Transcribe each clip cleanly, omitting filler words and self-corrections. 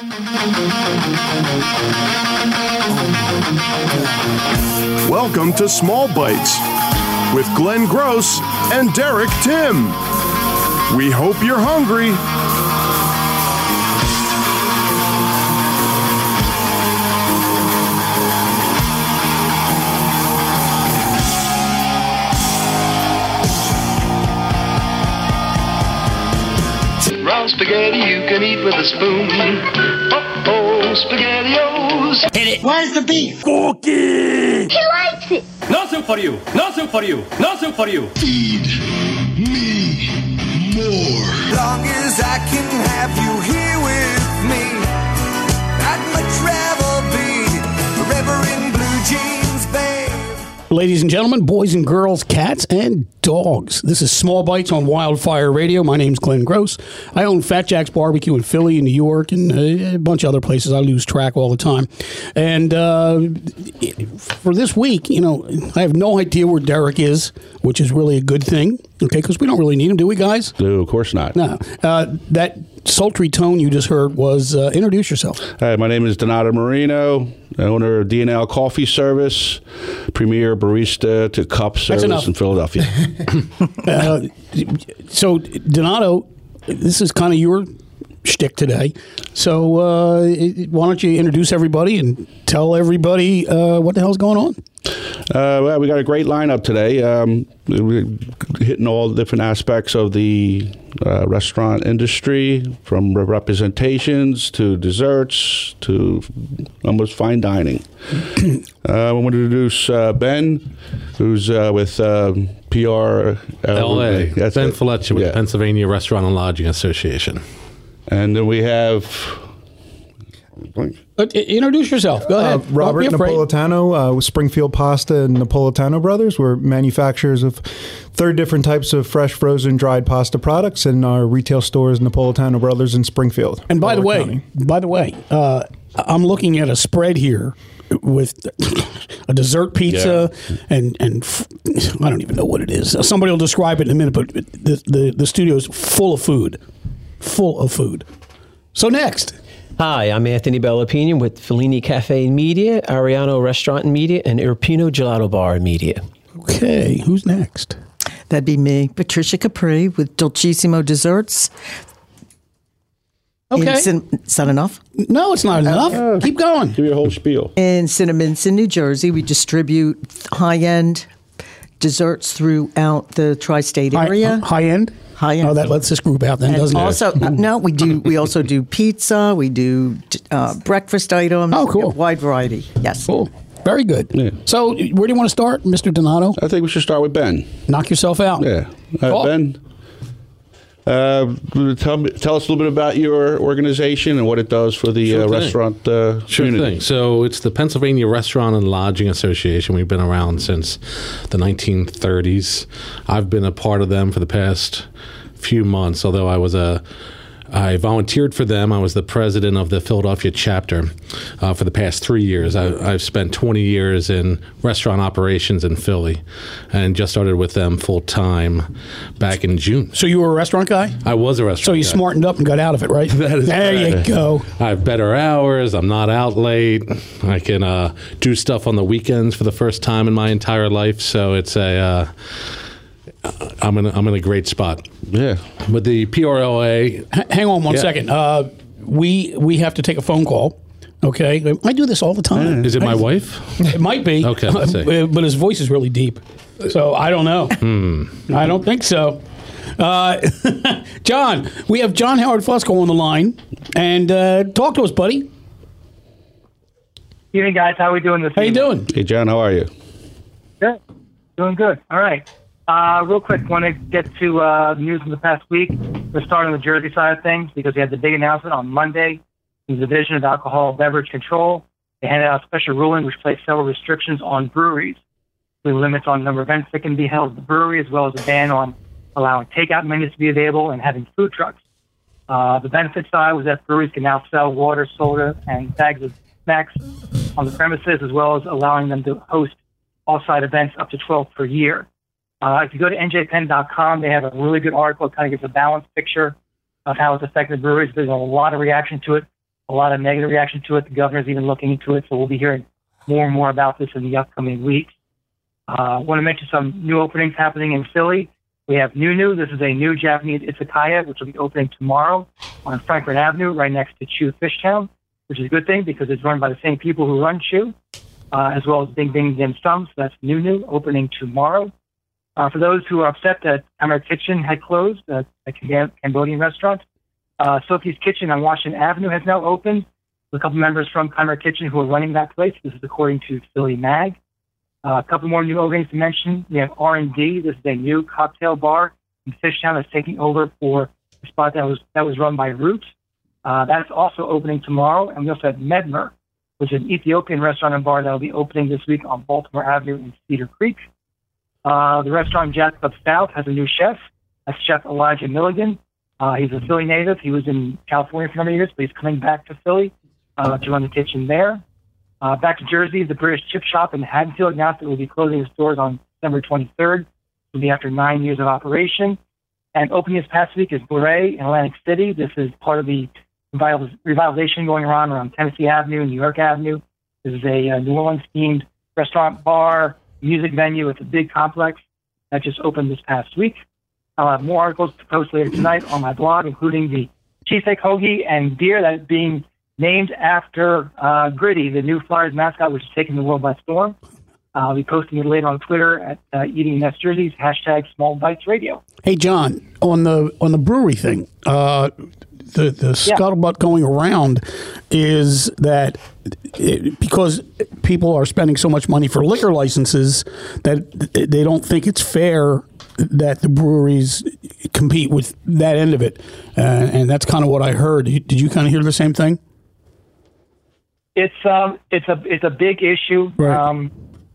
Welcome to Small Bites with Glenn Gross and Derek Tim. We hope you're hungry. Round spaghetti you can eat with a spoon. Oh, SpaghettiOs. Hit it. Where's the beef? Cookie! He likes it. No soup for you. No soup for you. No soup for you. Feed me more. Long as I can have you here with me, I'd much rather be forever in blue jeans, babe. Ladies and gentlemen, boys and girls, cats and dogs. This is Small Bites on Wildfire Radio. My name's Glenn Gross. I own Fat Jack's Barbecue in Philly, New York, and a bunch of other places. I lose track all the time. And for this week, I have no idea where Derek is, which is really a good thing, okay, because we don't really need him, do we, guys? No, of course not. No. That sultry tone you just heard was, introduce yourself. Hi, my name is Donato Marino, owner of D&L Coffee Service, premier barista to cup service in Philadelphia. So, Donato, this is kind of your shtick today. So, why don't you introduce everybody and tell everybody what the hell's going on? Well, we got a great lineup today. We're hitting all different aspects of the restaurant industry, from representations to desserts to almost fine dining. I want to introduce Ben, who's with PR LA. Ben Fletcher with the Pennsylvania Restaurant and Lodging Association. And then we have... Introduce yourself. Go ahead. Robert Napolitano with Springfield Pasta and Napolitano Brothers. We're manufacturers of 30 different types of fresh, frozen, dried pasta products, and our retail store is Napolitano Brothers in Springfield. And by the way, I'm looking at a spread here with a dessert pizza and I don't even know what it is. Somebody will describe it in a minute, but the studio is full of food. So next. Hi, I'm Anthony Bellapina with Fellini Cafe and Media, Ariano Restaurant and Media, and Irpino Gelato Bar and Media. Okay, who's next? That'd be me, Patricia Capri with Dolcissimo Desserts. Okay. Is that enough? No, it's not enough. Keep going. Give me a whole spiel. In Cinnaminson, New Jersey, we distribute high-end desserts throughout the tri-state area. High-end? High-end. Oh, that lets this group out then, and doesn't also, it? No, we do. We also do pizza. We do breakfast items. Oh, cool. A wide variety. Yes. Cool. Very good. Yeah. So, where do you want to start, Mr. Donato? I think we should start with Ben. Knock yourself out. Yeah. Ben, tell us a little bit about your organization and what it does for the restaurant community. Sure thing. So it's the Pennsylvania Restaurant and Lodging Association. We've been around since the 1930s. I've been a part of them for the past few months, although I volunteered for them. I was the president of the Philadelphia chapter for the past 3 years. I've spent 20 years in restaurant operations in Philly and just started with them full time back in June. So you were a restaurant guy? I was a restaurant guy. So you smartened up and got out of it, right? That is there correct. You go. I have better hours. I'm not out late. I can do stuff on the weekends for the first time in my entire life. So it's I'm in a great spot. Yeah. With the PRLA. Hang on one second. We have to take a phone call. Okay. I do this all the time. Is it my wife? It might be. Okay. Let's see. But his voice is really deep. So I don't know. I don't think so. John, we have John Howard Fusco on the line. And talk to us, buddy. Evening, guys. How are we doing this evening? How you doing? Hey, John. How are you? Good. Doing good. All right. Real quick, want to get to news from the past week. We're starting on the Jersey side of things because we had the big announcement on Monday. The Division of Alcohol Beverage Control, they handed out a special ruling which placed several restrictions on breweries. With limits on the number of events that can be held at the brewery, as well as a ban on allowing takeout menus to be available and having food trucks. The benefit side was that breweries can now sell water, soda, and bags of snacks on the premises, as well as allowing them to host off-site events up to 12 per year. If you go to njpen.com, they have a really good article that kind of gives a balanced picture of how it's affected breweries. There's a lot of reaction to it a lot of negative reaction to it. The governor's even looking into it, so we'll be hearing more and more about this in the upcoming weeks. I want to mention some new openings happening in Philly. We have Nunu. This is a new Japanese izakaya, which will be opening tomorrow on Frankfurt Avenue, right next to Chew Fishtown, which is a good thing because it's run by the same people who run Chew, as well as Bing Bing Dim Sum. So that's Nunu, opening tomorrow. For those who are upset that Khmer Kitchen had closed, a Cambodian restaurant, Sophie's Kitchen on Washington Avenue has now opened. With a couple members from Khmer Kitchen who are running that place. This is according to Philly Mag. A couple more new openings to mention. We have R&D. This is a new cocktail bar in Fishtown that's taking over for the spot that was run by Root. That's also opening tomorrow. And we also have Medmer, which is an Ethiopian restaurant and bar that will be opening this week on Baltimore Avenue in Cedar Creek. The restaurant Jazz Club South has a new chef. That's Chef Elijah Milligan. He's a Philly native. He was in California for a number of years, but he's coming back to Philly to run the kitchen there. Back to Jersey, the British Chip Shop in Haddonfield announced it will be closing its doors on December 23rd. It will be after 9 years of operation. And opening this past week is Beret in Atlantic City. This is part of the revitalization going around Tennessee Avenue, New York Avenue. This is a New Orleans-themed restaurant, bar, music venue. It's a big complex that just opened this past week. I'll have more articles to post later tonight on my blog, including the cheesesteak hoagie and beer that is being named after Gritty, the new Flyers mascot, which is taking the world by storm. I'll be posting it later on Twitter at Eating Nest Jerseys, hashtag Small Bites Radio. Hey, John, on the brewery thing, the scuttlebutt going around is that because people are spending so much money for liquor licenses that they don't think it's fair that the breweries compete with that end of it. And that's kind of what I heard. Did you kind of hear the same thing? It's a big issue. Right.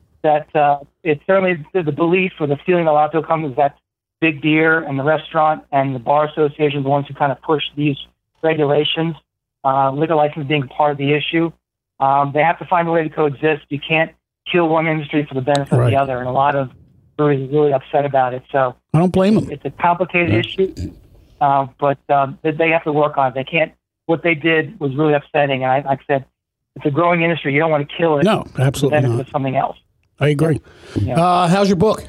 It's certainly the belief or the feeling a lot of comes is that Big Beer and the restaurant and the bar association are the ones who kind of push these regulations. Liquor license being part of the issue. They have to find a way to coexist. You can't kill one industry for the benefit of the other, and a lot of breweries are really upset about it. So I don't blame them. It's a complicated issue, but they have to work on it. They can't. What they did was really upsetting. And I said, it's a growing industry. You don't want to kill it. No, absolutely for the benefit not. of something else. I agree. Yeah. How's your book?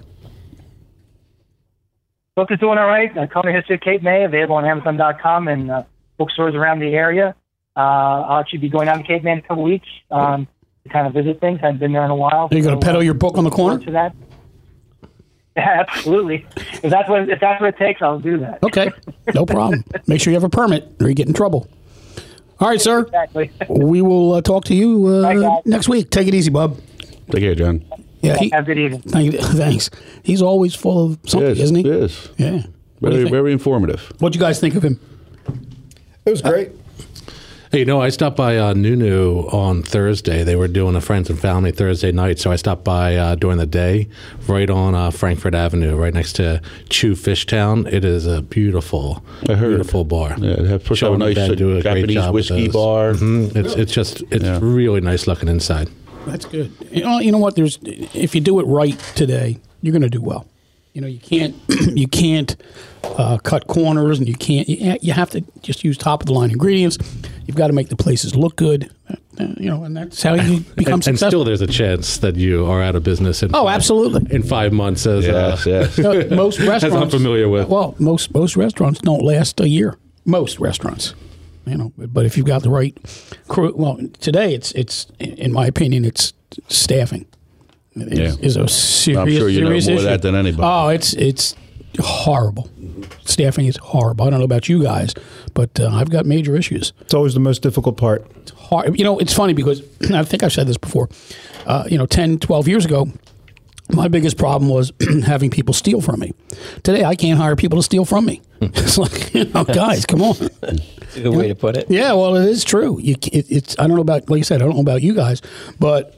Book is doing all right. Culinary History of Cape May, available on Amazon.com and bookstores around the area. I'll actually be going down to Cape May in a couple weeks to kind of visit things. I haven't been there in a while. Are you going to peddle your book on the corner? To that. Yeah, absolutely. If that's what it takes, I'll do that. Okay, no problem. Make sure you have a permit, or you get in trouble. All right, sir. Exactly. We will talk to you next week. Take it easy, bub. Take care, John. Yeah, have a good evening. Thanks. He's always full of something, isn't he? Yes. Yeah. Very informative. What'd you guys think of him? It was great. Hey, I stopped by Nunu on Thursday. They were doing a Friends and Family Thursday night, so I stopped by during the day, right on Frankfurt Avenue, right next to Chew Fishtown. It is a beautiful bar. Yeah, they have a nice Japanese whiskey bar. Mm-hmm. It's really nice looking inside. That's good. You know what? If you do it right today, you're going to do well. You can't cut corners, and you have to just use top of the line ingredients. You've got to make the places look good, and that's how you become successful. And still, there's a chance that you are out of business. Absolutely. In 5 months, as most restaurants, as I'm familiar with. Well, most restaurants don't last a year. Most restaurants, but if you've got the right crew, well, today it's in my opinion, it's staffing. Is a serious, I'm sure you know more issue. of that than anybody. Oh, it's horrible. Staffing is horrible. I don't know about you guys, but I've got major issues. It's always the most difficult part. It's hard. It's funny because I think I've said this before. 10, 12 years ago, my biggest problem was having people steal from me. Today, I can't hire people to steal from me. It's like, guys, come on. That's a good way to put it. Yeah, well, it is true. It's I don't know about, like you said, I don't know about you guys, but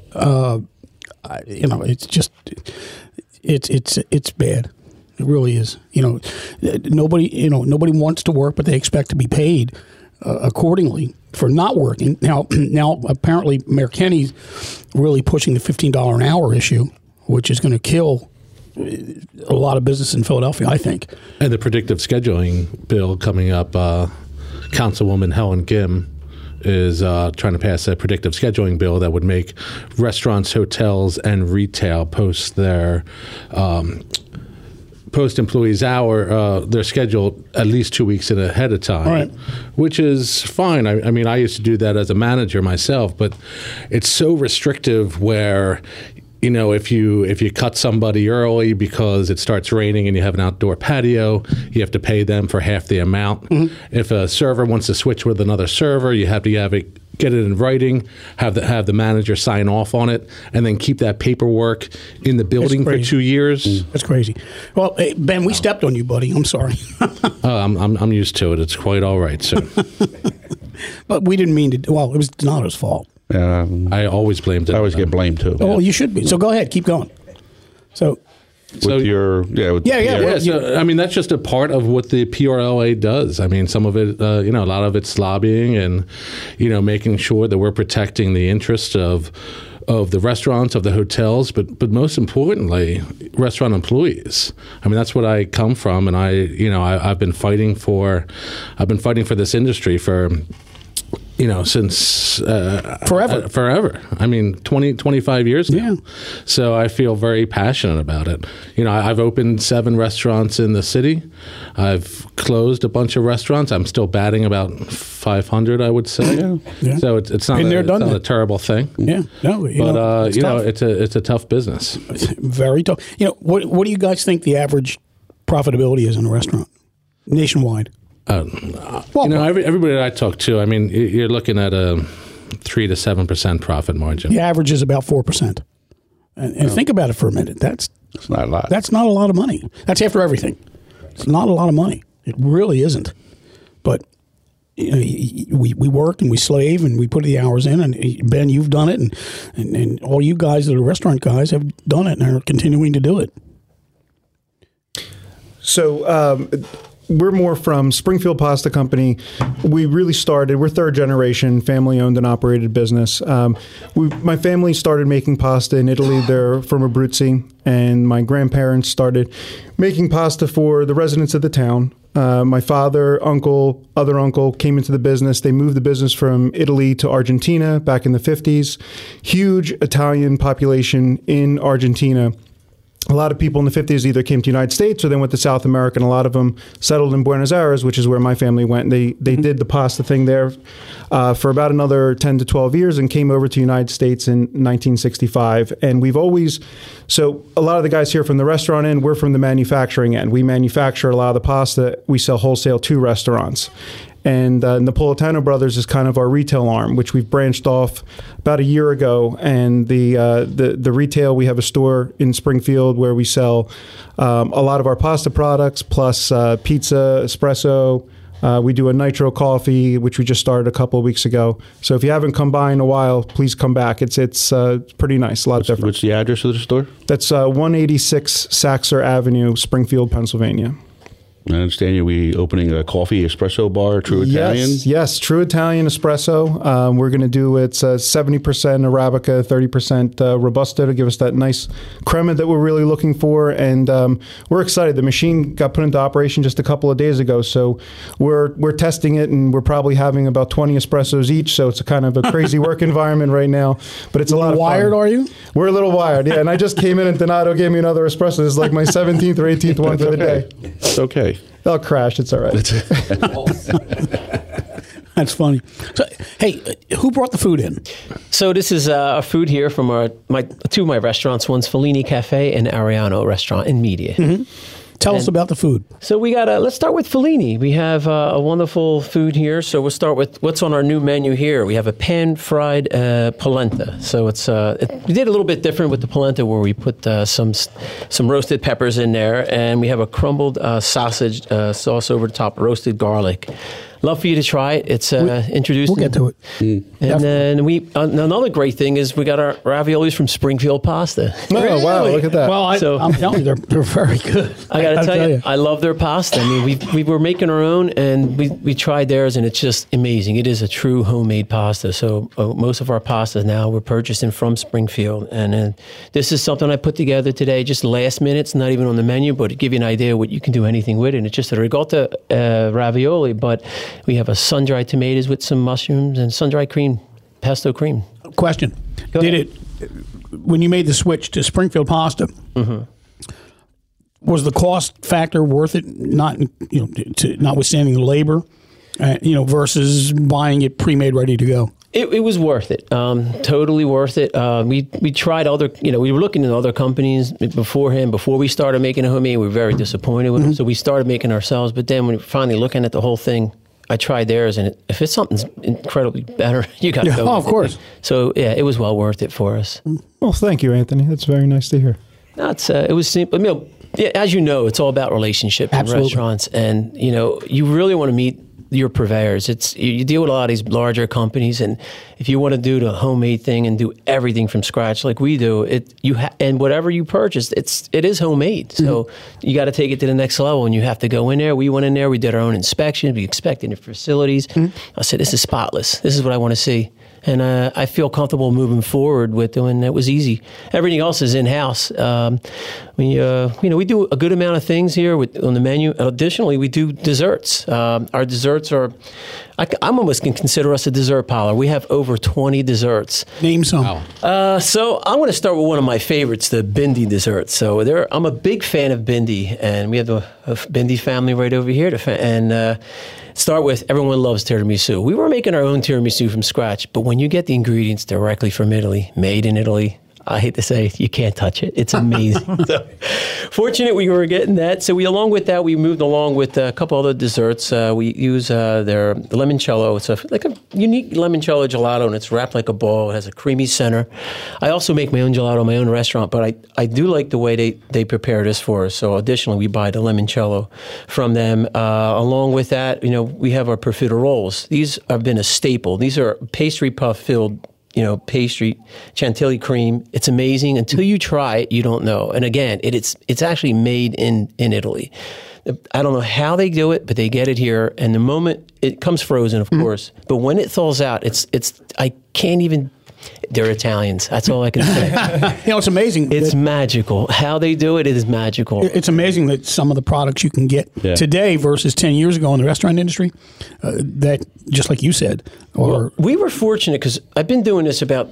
it's just it's bad. It really is. Nobody wants to work, but they expect to be paid accordingly for not working. Now apparently Mayor Kenny's really pushing the $15 an hour issue, which is going to kill a lot of business in Philadelphia, I think. And the predictive scheduling bill coming up, Councilwoman Helen Kim is trying to pass a predictive scheduling bill that would make restaurants, hotels, and retail post their post employees' hour, their schedule at least 2 weeks ahead of time, right, which is fine. I mean, I used to do that as a manager myself, but it's so restrictive where, you know, if you cut somebody early because it starts raining and you have an outdoor patio, you have to pay them for half the amount. Mm-hmm. If a server wants to switch with another server, you have to get it in writing, have the manager sign off on it, and then keep that paperwork in the building for 2 years. That's crazy. Well, hey, Ben, we stepped on you, buddy. I'm sorry. I'm used to it. It's quite all right, sir. But we didn't mean to. Well, it was Donato's fault. I always blamed it. I always get blamed too. Oh, you should be. So go ahead, keep going. So So I mean, that's just a part of what the PRLA does. I mean, some of it, a lot of it's lobbying and, making sure that we're protecting the interest of the restaurants, of the hotels, but most importantly, restaurant employees. I mean, that's what I come from, and I've been fighting for this industry for, since forever. I mean, 25 years now. Yeah. So I feel very passionate about it. I've opened 7 restaurants in the city. I've closed a bunch of restaurants. I'm still batting about 500, I would say. Yeah. So it's not a terrible thing. Yeah. No, it's a tough business. It's very tough. What do you guys think the average profitability is in a restaurant nationwide? Everybody that I talk to, I mean, you're looking at a 3 to 7% profit margin. The average is about 4%. And think about it for a minute. That's not a lot. That's not a lot of money. That's after everything. It's not a lot of money. It really isn't. But we work and we slave and we put the hours in. And Ben, you've done it, and all you guys that are restaurant guys have done it and are continuing to do it. So. We're more from Springfield Pasta Company. We really started, we're third generation, family owned and operated business. My family started making pasta in Italy. They're from Abruzzi, and my grandparents started making pasta for the residents of the town. My father, other uncle came into the business. They moved the business from Italy to Argentina back in the 50s. Huge Italian population in Argentina. A lot of people in the 50s either came to the United States or then went to South America, and a lot of them settled in Buenos Aires, which is where my family went. They did the pasta thing there for about another 10 to 12 years and came over to the United States in 1965. And so a lot of the guys here from the restaurant end, we're from the manufacturing end. We manufacture a lot of the pasta. We sell wholesale to restaurants. And Napolitano Brothers is kind of our retail arm, which we've branched off about a year ago. And the retail, we have a store in Springfield where we sell a lot of our pasta products, plus pizza, espresso. We do a nitro coffee, which we just started a couple of weeks ago. So if you haven't come by in a while, please come back. It's pretty nice. A lot different. What's the address of the store? That's 186 Saxer Avenue, Springfield, Pennsylvania. I understand you're opening a coffee espresso bar, True Italian? Yes, True Italian espresso. We're going to do 70% Arabica, 30% Robusta to give us that nice crema that we're really looking for. And we're excited. The machine got put into operation just a couple of days ago. So we're testing it, and we're probably having about 20 espressos each. So it's a kind of a crazy work environment right now. But it's a lot of fun. Wired, are you? We're a little wired, yeah. And I just came in and Donato gave me another espresso. This is like my 17th or 18th one for the day. It's okay. They'll crash. It's all right. That's funny. So, hey, who brought the food in? So this is food here from two of my restaurants. One's Fellini Cafe and Ariano Restaurant and Media. Mm-hmm. Tell us about the food. So let's start with Fellini. We have a wonderful food here. So we'll start with what's on our new menu here. We have a pan-fried polenta. So we did a little bit different with the polenta, where we put some roasted peppers in there, and we have a crumbled sausage sauce over the top, roasted garlic. Love for you to try it. It's introduced. We'll get to it. And then another great thing is we got our raviolis from Springfield Pasta. Oh, really? Wow, look at that. Well, I'm telling you, they're very good. I got to tell you, I love their pasta. I mean, we were making our own, and we tried theirs, and it's just amazing. It is a true homemade pasta. So most of our pastas now we're purchasing from Springfield. And this is something I put together today, just last minute. It's not even on the menu, but to give you an idea what you can do anything with it. And it's just a ricotta ravioli, but We have a sun-dried tomatoes with some mushrooms and sun-dried cream, pesto cream. Question: when you made the switch to Springfield pasta? Mm-hmm. Was the cost factor worth it? Not notwithstanding the labor, versus buying it pre-made, ready to go. It was worth it. Totally worth it. We tried other, we were looking at other companies beforehand. Before we started making a homemade, we were very disappointed with them. So we started making ourselves. But then when we finally looking at the whole thing, I tried theirs, and if it's something's incredibly better, you got to go. Oh, of course. So yeah, it was well worth it for us. Well, thank you, Anthony. That's very nice to hear. It was simple. As you know, it's all about relationships in restaurants, and you really want to meet your purveyors. You deal with a lot of these larger companies, and if you want to do the homemade thing and do everything from scratch like we do, and whatever you purchase, it is homemade. So you got to take it to the next level, and you have to go in there. We went in there, we did our own inspection, we inspected the facilities. I said, this is spotless. This is what I want to see. And I feel comfortable moving forward with them, and it was easy. Everything else is in-house. We do a good amount of things here on the menu. Additionally, we do desserts. Our desserts are, I'm almost going to consider us a dessert parlor. We have over 20 desserts. Name some. So I'm going to start with one of my favorites, the Bindi dessert. So I'm a big fan of Bindi, and we have a Bindi family right over here. Start with, everyone loves tiramisu. We were making our own tiramisu from scratch, but when you get the ingredients directly from Italy, made in Italy, I hate to say it, you can't touch it. It's amazing. So, fortunate we were getting that. So along with that, we moved along with a couple other desserts. We use their limoncello. It's like a unique limoncello gelato, and it's wrapped like a ball. It has a creamy center. I also make my own gelato in my own restaurant, but I do like the way they prepare this for us. So additionally, we buy the limoncello from them. Along with that, we have our profiterolles. These have been a staple. These are pastry puff filled pastry, chantilly cream. It's amazing. Until you try it, you don't know. And again, it's actually made in Italy. I don't know how they do it, but they get it here. And the moment it comes frozen, of course, but when it thaws out, I can't even. They're Italians. That's all I can say. It's amazing. It's magical. How they do it is magical. It's amazing that some of the products you can get today versus 10 years ago in the restaurant industry, that, just like you said, we were fortunate because I've been doing this about,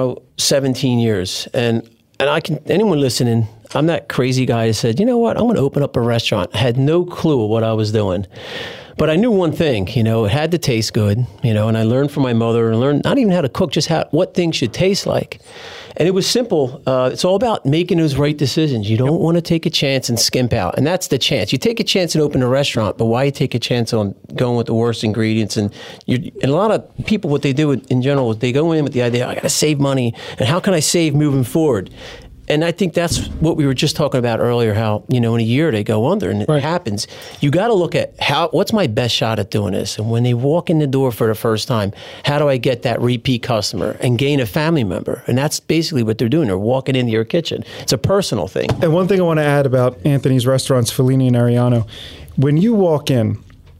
17 years. And anyone listening, I'm that crazy guy that said, you know what, I'm going to open up a restaurant. I had no clue what I was doing. But I knew one thing, it had to taste good, and I learned from my mother and learned not even how to cook, just what things should taste like. And it was simple. It's all about making those right decisions. You don't want to take a chance and skimp out. And that's the chance. You take a chance and open a restaurant, but why you take a chance on going with the worst ingredients? And a lot of people, what they do in general is they go in with the idea, I got to save money, and how can I save moving forward? And I think that's what we were just talking about earlier, how, in a year they go under, and it happens. You got to look at what's my best shot at doing this? And when they walk in the door for the first time, how do I get that repeat customer and gain a family member? And that's basically what they're doing. They're walking into your kitchen. It's a personal thing. And one thing I want to add about Anthony's restaurants, Fellini and Ariano, when you walk in,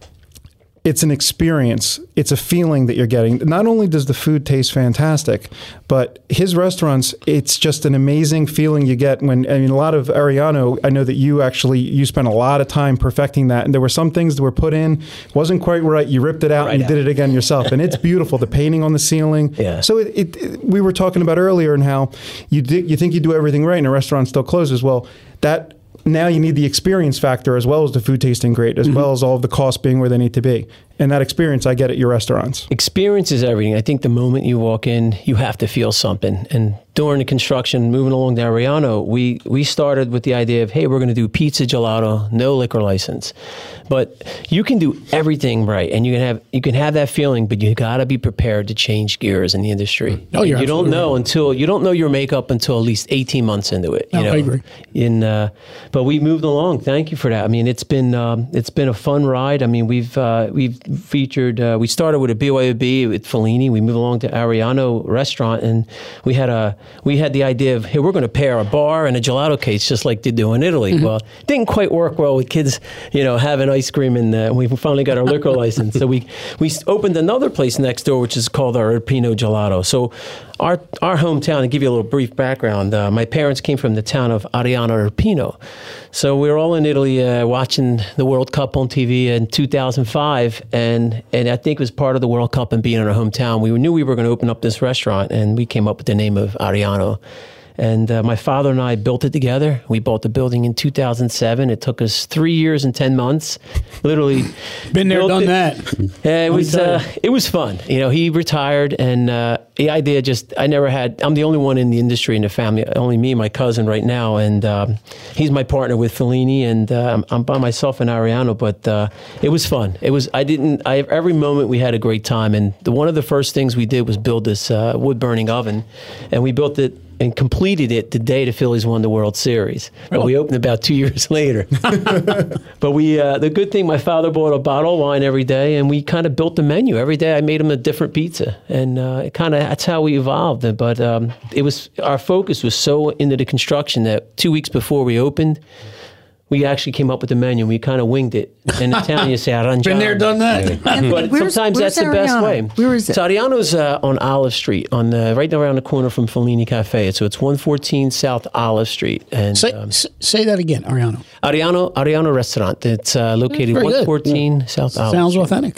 it's an experience. It's a feeling that you're getting. Not only does the food taste fantastic, but his restaurants, it's just an amazing feeling you get when, a lot of Ariano, I know that you spent a lot of time perfecting that. And there were some things that were put in, wasn't quite right. You ripped it out and you did it again yourself. And it's beautiful. The painting on the ceiling. Yeah. So we were talking about earlier and how you think you do everything right and a restaurant still closes. Well, now you need the experience factor as well as the food tasting great, as well as all of the costs being where they need to be. And that experience I get at your restaurants. Experience is everything. I think the moment you walk in, you have to feel something. And during the construction, moving along to Ariano, we started with the idea of, hey, we're going to do pizza, gelato, no liquor license. But you can do everything right, and you can have that feeling, but you got to be prepared to change gears in the industry. Oh, you don't know you don't know your makeup until at least 18 months into it. I agree. But we moved along. Thank you for that. I mean, it's been a fun ride. I mean, we've featured. We started with a BYOB with Fellini. We moved along to Ariano restaurant, and we had the idea of, hey, we're going to pair a bar and a gelato case just like they do in Italy. Mm-hmm. Well, it didn't quite work well with kids, having ice cream, and we finally got our liquor license. So we opened another place next door, which is called our Irpino Gelato. So our hometown, to give you a little brief background, my parents came from the town of Ariano Irpino. So we were all in Italy watching the World Cup on TV in 2005, and I think it was part of the World Cup and being in our hometown. We knew we were going to open up this restaurant, and we came up with the name of Ariano. And my father and I built it together. We bought the building in 2007. It took us 3 years and 10 months. Literally, been there, done that. It was fun. You know, he retired, and the idea I never had. I'm the only one in the industry in the family. Only me and my cousin right now, and he's my partner with Fellini, and I'm by myself in Ariano. But it was fun. It was. Every moment we had a great time, and one of the first things we did was build this wood burning oven, and we built it and completed it the day the Phillies won the World Series. But we opened about 2 years later. But the good thing, my father bought a bottle of wine every day, and we kind of built the menu. Every day I made him a different pizza, and that's how we evolved. But our focus was so into the construction that 2 weeks before we opened, we actually came up with the menu. We kind of winged it. In Italian, you say arrangiato. Been there, done that. But sometimes that's the best way. Where is it? So Ariano's on Olive Street, right around the corner from Fellini Cafe. So it's 114 South Olive Street. And say that again, Ariano. Ariano Restaurant. It's located 114 South Olive. Sounds Street. authentic.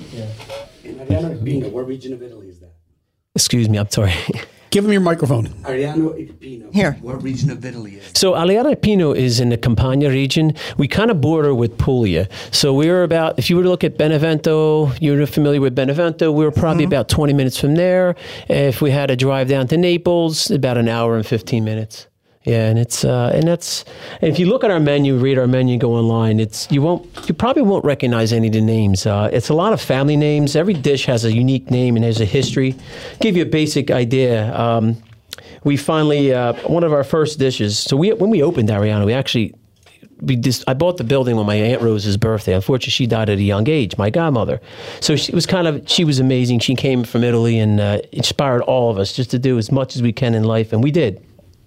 Ariano Pino, what region of Italy is that? Excuse me, I'm sorry. Give him your microphone. Ariano Pino. Here. What region of Italy is that? So Ariano Pino is in the Campania region. We kind of border with Puglia. So we're about, if you were to look at Benevento, you're familiar with Benevento, we were probably about 20 minutes from there. If we had to drive down to Naples, about an hour and 15 minutes. Yeah, and if you look at our menu, read our menu, go online, you probably won't recognize any of the names. It's a lot of family names. Every dish has a unique name and has a history. Give you a basic idea. We finally one of our first dishes. So when we opened Ariano, I bought the building on my Aunt Rose's birthday. Unfortunately, she died at a young age, my godmother. So she was amazing. She came from Italy and inspired all of us just to do as much as we can in life, and we did.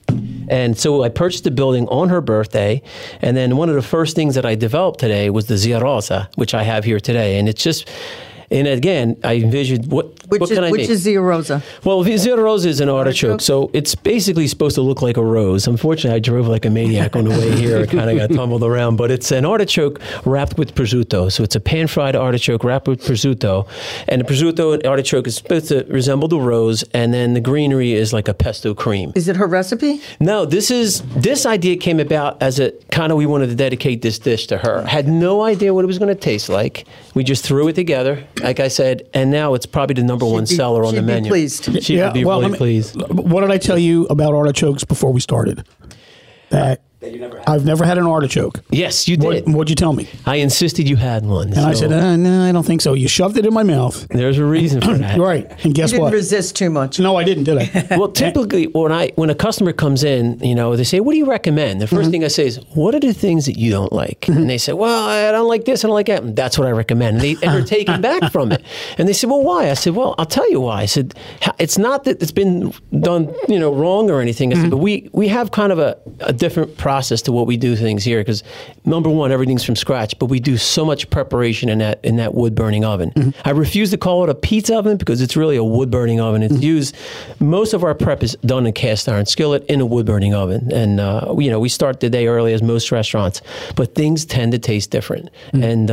And so I purchased the building on her birthday, and then one of the first things that I developed today was the Zia Rosa, which I have here today. And it's just, and again, I envisioned what can I make? Which is Zia Rosa? Well, Zia Rosa is an artichoke, so it's basically supposed to look like a rose. Unfortunately, I drove like a maniac on the way here. I kind of got tumbled around, but it's an artichoke wrapped with prosciutto. So it's a pan-fried artichoke wrapped with prosciutto, and the prosciutto and artichoke is supposed to resemble the rose, and then the greenery is like a pesto cream. Is it her recipe? No, this idea came about as we wanted to dedicate this dish to her. Had no idea what it was going to taste like. We just threw it together, like I said, and now it's probably the number one seller on the menu. Pleased. She would be really pleased. What did I tell you about artichokes before we started? That I've never had an artichoke. Yes, you did. What'd you tell me? I insisted you had one. And I said, no, I don't think so. You shoved it in my mouth. There's a reason for that. Right. And guess You didn't what? resist too much. No, I didn't, did I? Well, typically when a customer comes in, they say, what do you recommend? The first thing I say is, what are the things that you don't like? And they say, well, I don't like this, I don't like that. And that's what I recommend. And they're taken back from it. And they say, well, why? I said, well, I'll tell you why. I said, it's not that it's been done, wrong or anything. I said, but we have kind of a different process to what we do things here, because number one, everything's from scratch, but we do so much preparation in that wood burning oven. I refuse to call it a pizza oven because it's really a wood burning oven. It's used, most of our prep is done in cast iron skillet in a wood burning oven, and we start the day early as most restaurants, but things tend to taste different. And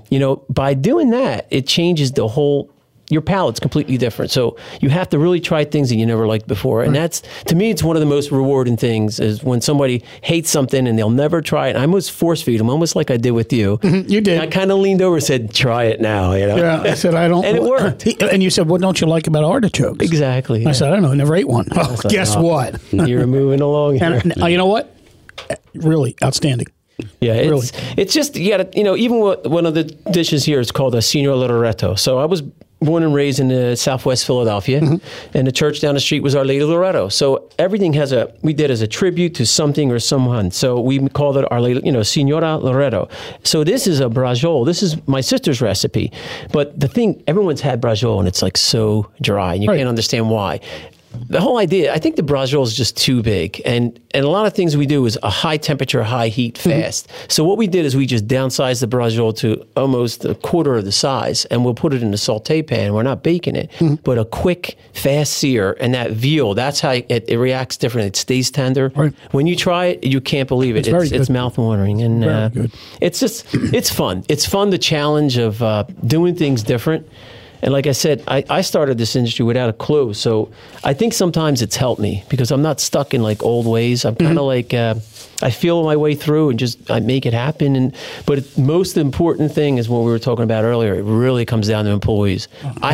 by doing that, it changes the whole. Your palate's completely different. So you have to really try things that you never liked before. And that's, to me, it's one of the most rewarding things is when somebody hates something and they'll never try it. I almost force feed them, almost like I did with you. You did. And I kind of leaned over and said, try it now. Yeah, I said, I don't. And it worked. And you said, what don't you like about artichokes? Exactly. Yeah. I said, I don't know. I never ate one. Oh, guess what? You're moving along here. And you know what? Really outstanding. Yeah, it's just, you gotta, even one of the dishes here is called a Signor Loretto. So I was born and raised in Southwest Philadelphia, and the church down the street was Our Lady Loretto. So everything we did as a tribute to something or someone. So we called it Our Lady, Signora Loretto. So this is a braciole. This is my sister's recipe. But the thing, everyone's had braciole, and it's like so dry, and you can't understand why. the whole idea, I think the brajol is just too big. And a lot of things we do is a high temperature, high heat fast. So what we did is we just downsized the brajol to almost a quarter of the size, and we'll put it in a saute pan. We're not baking it, but a quick, fast sear. And that veal, that's how it reacts different. It stays tender. Right. When you try it, you can't believe it. It's mouth-watering. And it's fun. It's fun, the challenge of doing things different. And like I said, I started this industry without a clue. So I think sometimes it's helped me because I'm not stuck in like old ways. I'm kind of like, I feel my way through and I make it happen. But the most important thing is what we were talking about earlier. It really comes down to employees.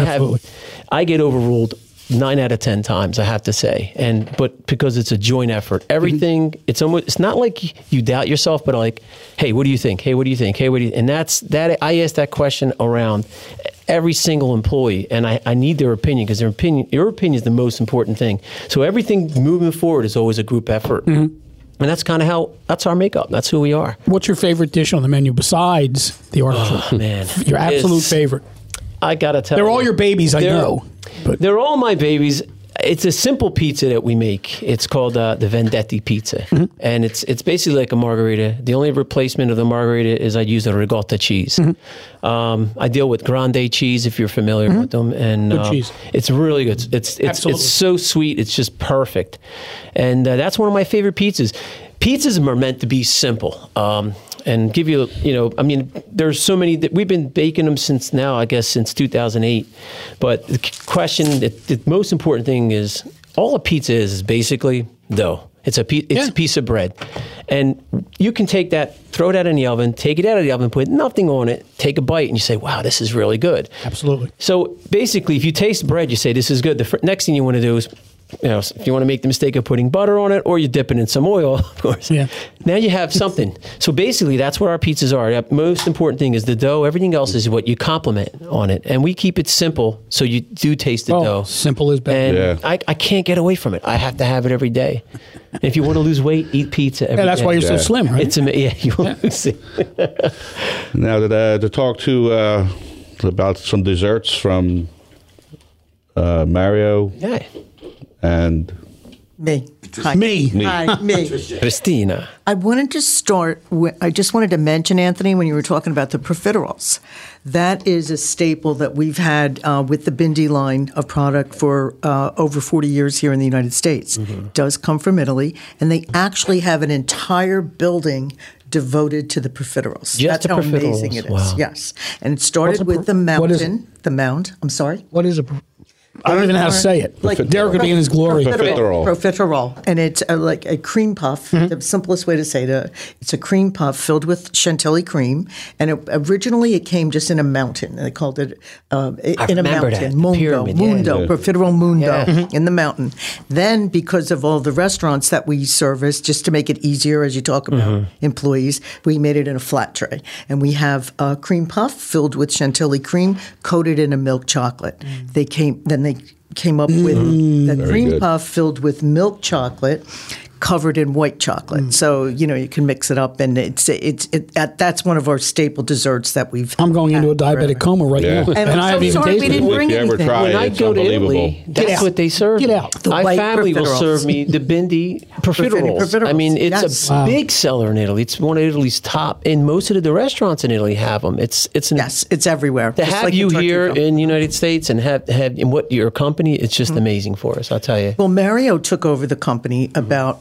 I get overruled 9 out of 10 times, I have to say. But because it's a joint effort, everything, it's not like you doubt yourself, but like, hey, what do you think? Hey, what do you think? Hey, what do you, and I ask that question around every single employee, and I need their opinion because your opinion is the most important thing. So everything moving forward is always a group effort. And that's kind of that's our makeup. That's who we are. What's your favorite dish on the menu besides the artichoke? Oh, man. Your absolute favorite. I got to tell you. They're all your babies, I know. But they're all my babies. It's a simple pizza that we make. It's called the Vendetti pizza. And it's basically like a margarita. The only replacement of the margarita is I use a ricotta cheese. I deal with grande cheese, if you're familiar with them. And good cheese. It's really good. It's so sweet. It's just perfect. And that's one of my favorite pizzas. Pizzas are meant to be simple. And give you, I mean, there's so many that we've been baking them since 2008. But the question, the most important thing is all a pizza is basically dough. It's a piece of bread. And you can take that, throw that in the oven, take it out of the oven, put nothing on it, take a bite, and you say, wow, this is really good. Absolutely. So basically, if you taste bread, you say, this is good. The next thing you want to do is, if you want to make the mistake of putting butter on it, or you dip it in some oil, of course. Yeah. Now you have something. So basically, that's what our pizzas are. The most important thing is the dough. Everything else is what you complement on it. And we keep it simple, so you do taste the dough. Simple is better. And I can't get away from it. I have to have it every day. And if you want to lose weight, eat pizza every day. That's why you're so slim, right? It's you want to lose it. Now, to talk about some desserts from Mario. Yeah. And me. Hi. Me. Hi, me. Christina. I wanted to start with, I just wanted to mention, Anthony, when you were talking about the profiteroles. That is a staple that we've had with the Bindi line of product for over 40 years here in the United States. It does come from Italy, and they actually have an entire building devoted to the profiteroles. Just That's how amazing it is. Wow. Yes. And it started with the mountain. The mound. I'm sorry? What is a I don't even know how to say it. Like Derek would be in his glory. Profiterole. And it's like a cream puff. The simplest way to say it, it's a cream puff filled with chantilly cream. And originally it came just in a mountain. They called it in a mountain. Mundo. Profiterole Mundo in the mountain. Then because of all the restaurants that we service, just to make it easier as you talk about employees, we made it in a flat tray. And we have a cream puff filled with chantilly cream coated in a milk chocolate. They came up with the cream puff filled with milk chocolate covered in white chocolate. So, you can mix it up, and that's one of our staple desserts that we've I'm going into a diabetic coma right now. And I haven't even tasted it. If you ever try when I go to Italy, that's what they serve. Get out. My family will serve me the Bindi profiteroles. I mean, it's a big seller in Italy. It's one of Italy's top, and most of the restaurants in Italy have them. It's everywhere. To have you here in the United States and have in what your company, it's just amazing for us, I'll tell you. Well, Mario took over the company about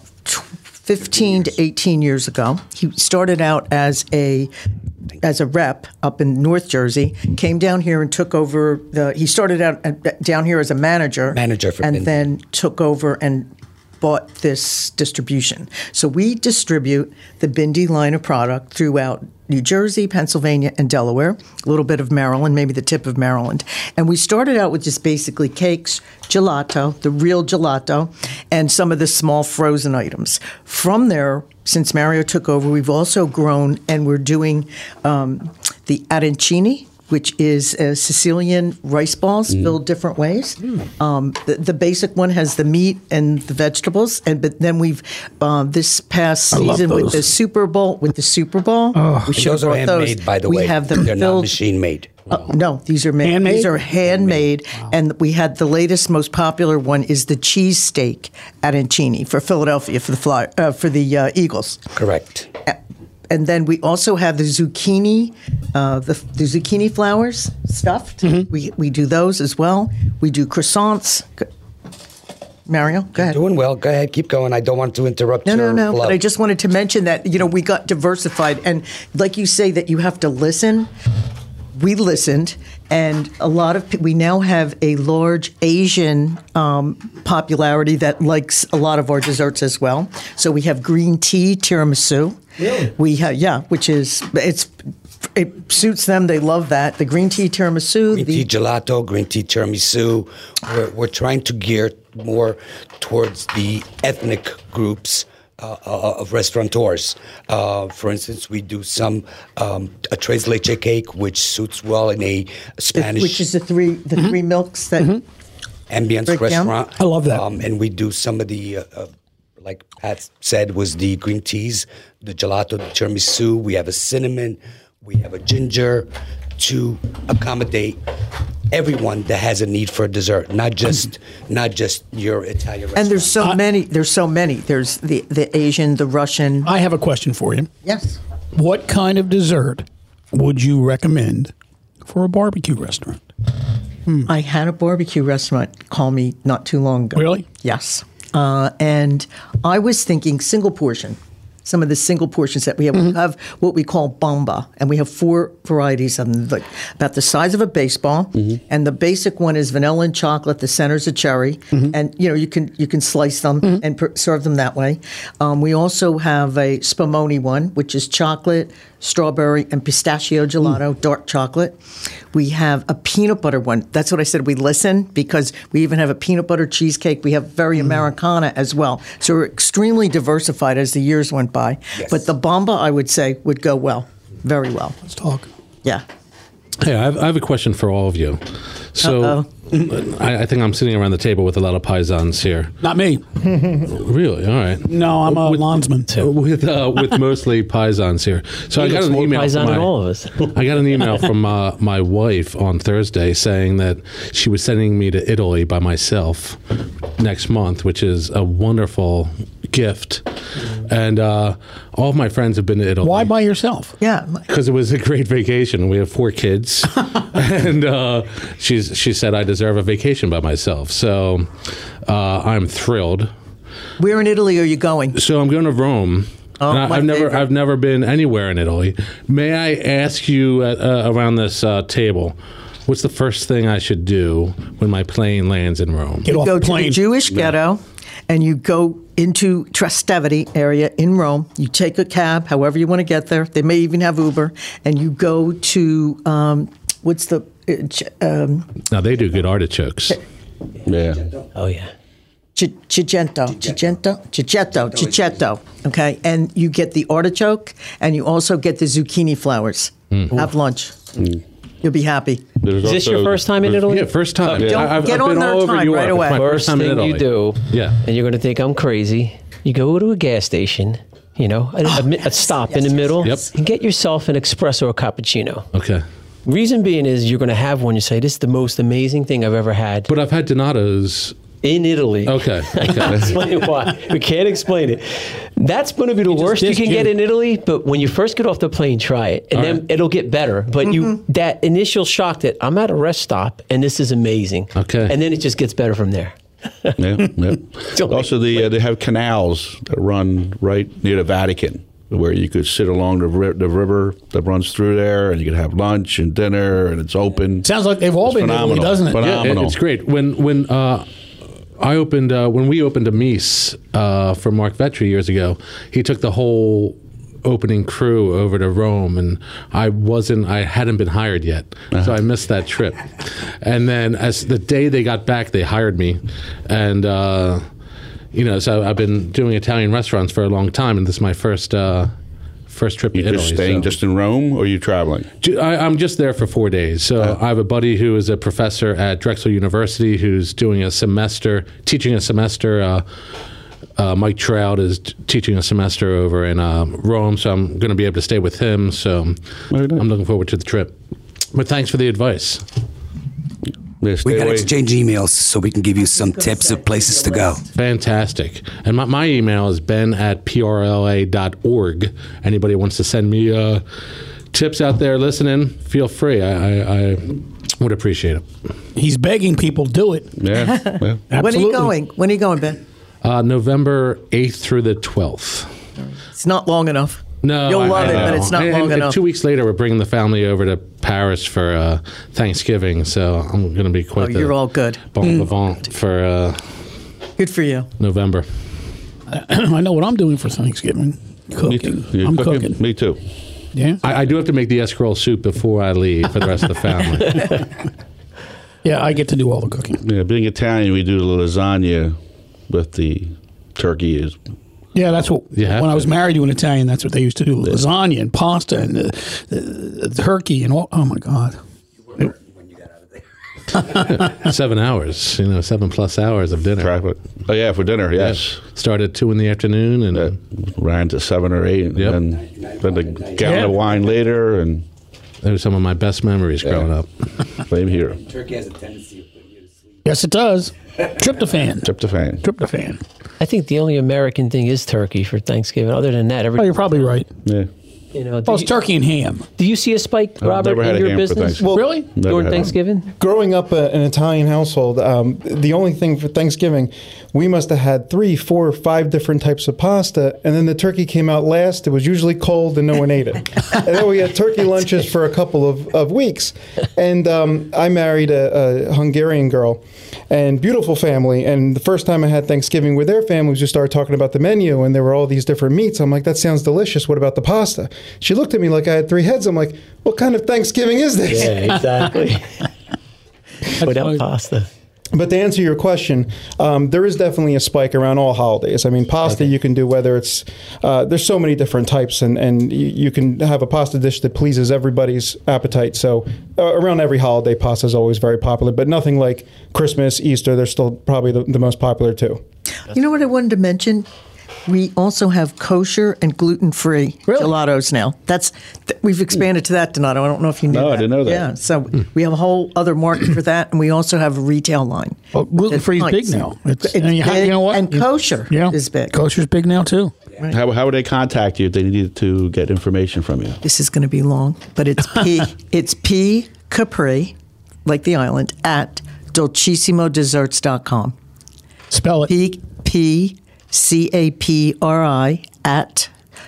15 to 18 years ago. He started out as a rep up in North Jersey, came down here and took over he started out down here as a manager. And then took over and bought this distribution. So we distribute the Bindi line of product throughout New Jersey, Pennsylvania, and Delaware, a little bit of Maryland, maybe the tip of Maryland. And we started out with just basically cakes, gelato, the real gelato, and some of the small frozen items. From there, since Mario took over, we've also grown, and we're doing the arancini, which is Sicilian rice balls filled different ways. The basic one has the meat and the vegetables, but then we've this past season with the Super Bowl we should those are handmade, by the way. We have them They're filled. not machine made. No, these are made. Handmade? These are handmade, and we had the latest, most popular one is the cheese steak arancini for Philadelphia for the Eagles. Correct. And then we also have the zucchini, the zucchini flowers stuffed. We do those as well. We do croissants. Mario, go ahead. Doing well. Go ahead. Keep going. I don't want to interrupt your No. flow. But I just wanted to mention that, we got diversified. And like you say, that you have to listen. We listened, and we now have a large Asian popularity that likes a lot of our desserts as well. So we have green tea tiramisu. Really? We have, which is it suits them. They love that. The green tea tiramisu, green tea gelato, green tea tiramisu. We're trying to gear more towards the ethnic groups of restaurateurs. For instance, we do some a tres leche cake, which suits well in a Spanish, which is the three milks that ambience restaurant. I love that. And we do some of the like Pat said, was the green teas, the gelato, the tiramisu. We have a cinnamon, we have a ginger to accommodate everyone that has a need for a dessert, not just your Italian restaurant. And there's so many. There's the Asian, the Russian. I have a question for you. Yes. What kind of dessert would you recommend for a barbecue restaurant? I had a barbecue restaurant call me not too long ago. Really? Yes. And I was thinking single portion. Some of the single portions that we have. We have what we call bomba, and we have 4 varieties of them, like about the size of a baseball. And the basic one is vanilla and chocolate. The center's a cherry, and you can slice them and serve them that way. We also have a spumoni one, which is chocolate, strawberry, and pistachio gelato, dark chocolate. We have a peanut butter one. That's what I said. We listen because we even have a peanut butter cheesecake. We have very Americana as well. So we're extremely diversified as the years went by. Yes. But the bomba, I would say, would go well, very well. Let's talk. Yeah. Hey, I have a question for all of you. So I think I'm sitting around the table with a lot of paisans here. Not me. Really? All right. No, I'm a landsman too. With mostly paisans here. So I got an email. Paisan than all of us. I got an email from my wife on Thursday saying that she was sending me to Italy by myself next month, which is a wonderful gift. And all of my friends have been to Italy. Why by yourself? Yeah. Because it was a great vacation. We have 4 kids, and she said I deserve a vacation by myself. So I'm thrilled. Where in Italy are you going? So I'm going to Rome. Oh, And I've never been anywhere in Italy. May I ask you around this table, what's the first thing I should do when my plane lands in Rome? Get You off go the to plane. the Jewish ghetto, and you go into Trastevere area in Rome. You take a cab, however you want to get there. They may even have Uber, and you go to what's the Now they do good artichokes. Yeah. Oh, yeah. Cicetto. Okay, and you get the artichoke, and you also get the zucchini flowers. Have lunch. You'll be happy. There's Is this your first time in Italy? Yeah, first time. Don't I've get on been their all over time Europe. right It's away. my First time in thing Italy. you do, Yeah. and you're going to think I'm crazy, you go to a gas station, a stop in the middle, Yep. and get yourself an espresso or cappuccino. Okay. Reason being is you're going to have one, you say, this is the most amazing thing I've ever had But I've had Donatos. in Italy. Okay. I can't explain why. We can't explain it. That's going to be the worst you dissed can get you. in Italy, but when you first get off the plane, try it. And then it'll get better. But that initial shock that I'm at a rest stop and this is amazing. Okay. And then it just gets better from there. Yeah. Don't Also, they have canals that run right near the Vatican, where you could sit along the river that runs through there, and you could have lunch and dinner, and it's open. Sounds like they've all It's been to Italy, phenomenal. doesn't it? Phenomenal. Yeah, it's great. When we opened a Mies for Mark Vetri years ago, he took the whole opening crew over to Rome, and I hadn't been hired yet, so I missed that trip. And then as the day they got back, they hired me, and so I've been doing Italian restaurants for a long time, and this is my first first trip to You're Italy. just staying just in Rome, or are you traveling? I'm just there for 4 days. So I have a buddy who is a professor at Drexel University who's teaching a semester. Mike Trout is teaching a semester over in Rome, so I'm going to be able to stay with him. So I'm looking forward to the trip. But thanks for the advice. We got to exchange emails so we can give you some tips of places to go. Fantastic. And my email is ben@prla.org. Anybody wants to send me tips out there listening, feel free. I would appreciate it. He's begging people do it. Yeah. When are you going? When are you going, Ben? November 8th through the 12th. It's not long enough. No, You'll love it, but it's not long enough. 2 weeks later, we're bringing the family over to Paris for Thanksgiving, so I'm going to be quite you're all good. Bon vivant for good for you. November. I know what I'm doing for Thanksgiving. Cooking. I'm cooking. Me too. Yeah. I do have to make the escarole soup before I leave for the rest of the family. Yeah, I get to do all the cooking. Yeah, being Italian, we do the lasagna with the turkey. Yeah, that's what. When I was married to an Italian, that's what they used to do: lasagna and pasta and the turkey and all. Oh my God! 7 hours, 7+ hours of dinner. Oh yeah, for dinner, yes. Yeah. Started at 2 PM and ran to 7 or 8, and then a gallon of wine later, and those are some of my best memories growing up. Same here. Turkey has a tendency of putting you to sleep. Yes, it does. Tryptophan. Tryptophan. I think the only American thing is turkey for Thanksgiving. Other than that, you're probably right. Yeah. It's turkey and ham. Do you see a spike, Robert, never had in a your ham for business? Thanksgiving. Really? During Thanksgiving? Growing up an Italian household, the only thing for Thanksgiving, we must have had 3, 4, 5 different types of pasta, and then the turkey came out last. It was usually cold, and no one ate it. And then we had turkey lunches for a couple of weeks. And I married a Hungarian girl, and beautiful family. And the first time I had Thanksgiving with their family, we just started talking about the menu, and there were all these different meats. I'm like, that sounds delicious. What about the pasta? She looked at me like I had 3 heads. I'm like, what kind of Thanksgiving is this? Yeah, exactly. Without pasta. But to answer your question, there is definitely a spike around all holidays. I mean, pasta you can do whether it's, there's so many different types, and you can have a pasta dish that pleases everybody's appetite. So around every holiday, pasta is always very popular, but nothing like Christmas, Easter. They're still probably the most popular too. You know what I wanted to mention? We also have kosher and gluten-free gelatos now. We've expanded to that, Donato. I don't know if you knew that. No, I didn't know that. Yeah, so we have a whole other market for that, and we also have a retail line. Well, gluten-free is big now. It's and big, you know what? and kosher is big. Kosher's big now, too. Right. How would they contact you if they needed to get information from you? This is going to be long, but it's P Capri, like the island, at dolcissimo.desserts.com. Spell it. P CAPRI at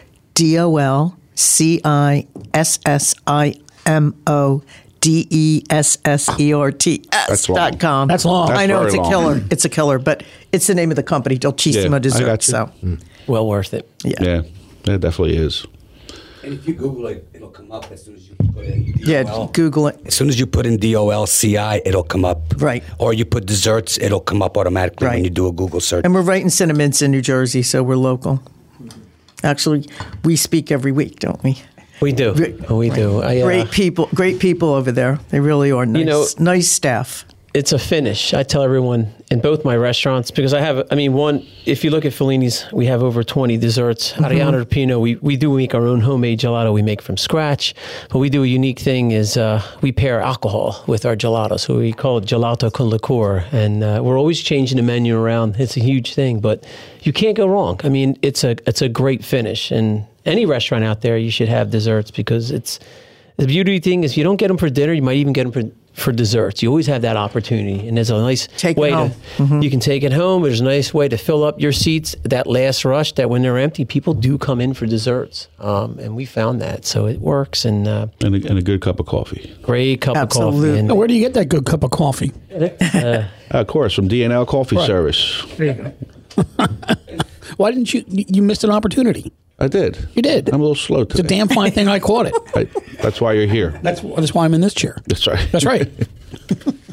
DOLCISSIMODESSERTS.com. That's long. I know That's it's a very killer. long. It's a killer, but it's the name of the company, Dolcissimo Desserts. I got you. So well worth it. Yeah, it definitely is. And if you Google it, it'll come up as soon as you put in DOL. yeah, Google it. As soon as you put in DOLCI, it'll come up. Right. Or you put desserts, it'll come up automatically Right. when you do a Google search. And we're right in Cinnamints in New Jersey, so we're local. Actually, we speak every week, don't we? We do. We do. Great people over there. They really are nice. Nice staff. It's a finish. I tell everyone in both my restaurants, because if you look at Fellini's, we have over 20 desserts. Ariano Pino, we do make our own homemade gelato we make from scratch. But we do a unique thing is we pair alcohol with our gelato. So we call it gelato con liqueur. And we're always changing the menu around. It's a huge thing, but you can't go wrong. I mean, it's a great finish. And any restaurant out there, you should have desserts, because the beauty thing is you don't get them for dinner. You might even get them for desserts. You always have that opportunity, and there's a nice way you can take it home. There's a nice way to fill up your seats. That last rush, that when they're empty, people do come in for desserts, and we found that, so it works. And a good cup of coffee. Great cup of coffee. And where do you get that good cup of coffee? Of course, from DNL Coffee Service. There you go. Why didn't you missed an opportunity? I did. You did. I'm a little slow today. It's a damn fine thing I caught it. That's why you're here. That's why I'm in this chair. That's right. That's right.